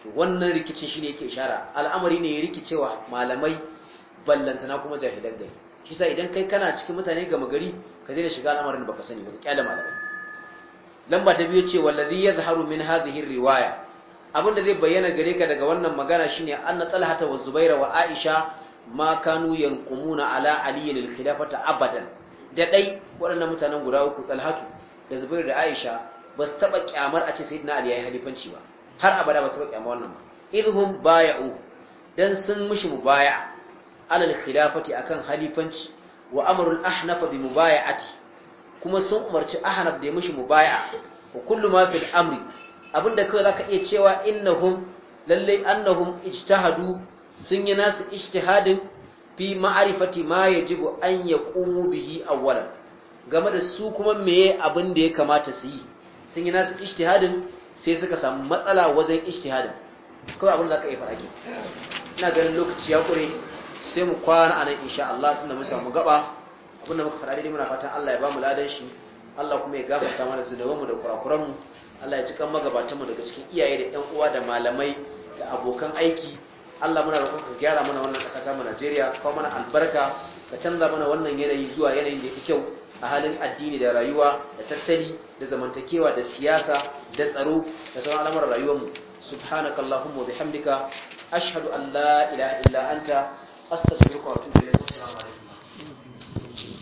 to wannan rikicin shine yake ishara al'amari ne ya rikicewa malamai ballantana kuma jahilan gari shi sa idan kai kana cikin mutane gama gari ka daina shiga al'amarin da baka sani ba ka kyale malamai lamba ta biyu ce wallazi yazharu min hadhihi riwaya abinda zai bayyana gare ka daga wannan magana shine anna talhata wa zubaira wa aisha ma kanu yanqumuna ala ali al-khilafata abadan da dai waɗannan mutanen guda uku talhatu da zubair da aisha ba su taba kyamar a ce sayyidina ali yayi halifanci ba har abada ba su taba kyamar wannan ba idhum bay'u dan sun mushi mubaya ala al-khilafati akan halifanci wa amrul ahnaf bi mubaya'ati kuma sun umarci ahnaf da ya mushi mubaya wa kullu ma fil amri abinda kawai zaka iya cewa innahum lalle annahum ijtahadu sun yi nasu ijtihadin fi ma'rifati ma yajibu an yaqumu bihi awwalan game da su kuma meye abin da ya kamata su yi sun yi nasu ijtihadin sai suka samu matsala wajen ijtihadin kawai abin da zaka iya fara ki ina ganin lokaci ya kure sai mu kwana anan insha Allah tunda mun samu gaba abinda muka fara dai muna fatan Allah ya ba mu ladan shi Allah kuma ya gafarta mana zunubanmu da kurakuranmu Allah ya cikan magabatanmu daga cikin iyaye da ƴan uwa da malamai da abokan aiki Allah muna roƙon ka gyara mana wannan ƙasa ta mu Najeriya ka mana albarka ka canza mana wannan yanayi zuwa yanayin da yake kyau a halin addini da rayuwa da tattali da zamantakewa da siyasa da tsaro da sauran al'amuran rayuwarmu subhanakallahumma wa bihamdika ashhadu an la ilaha illa anta astaghfiruka wa atubu ilayk. Assalamu alaikum.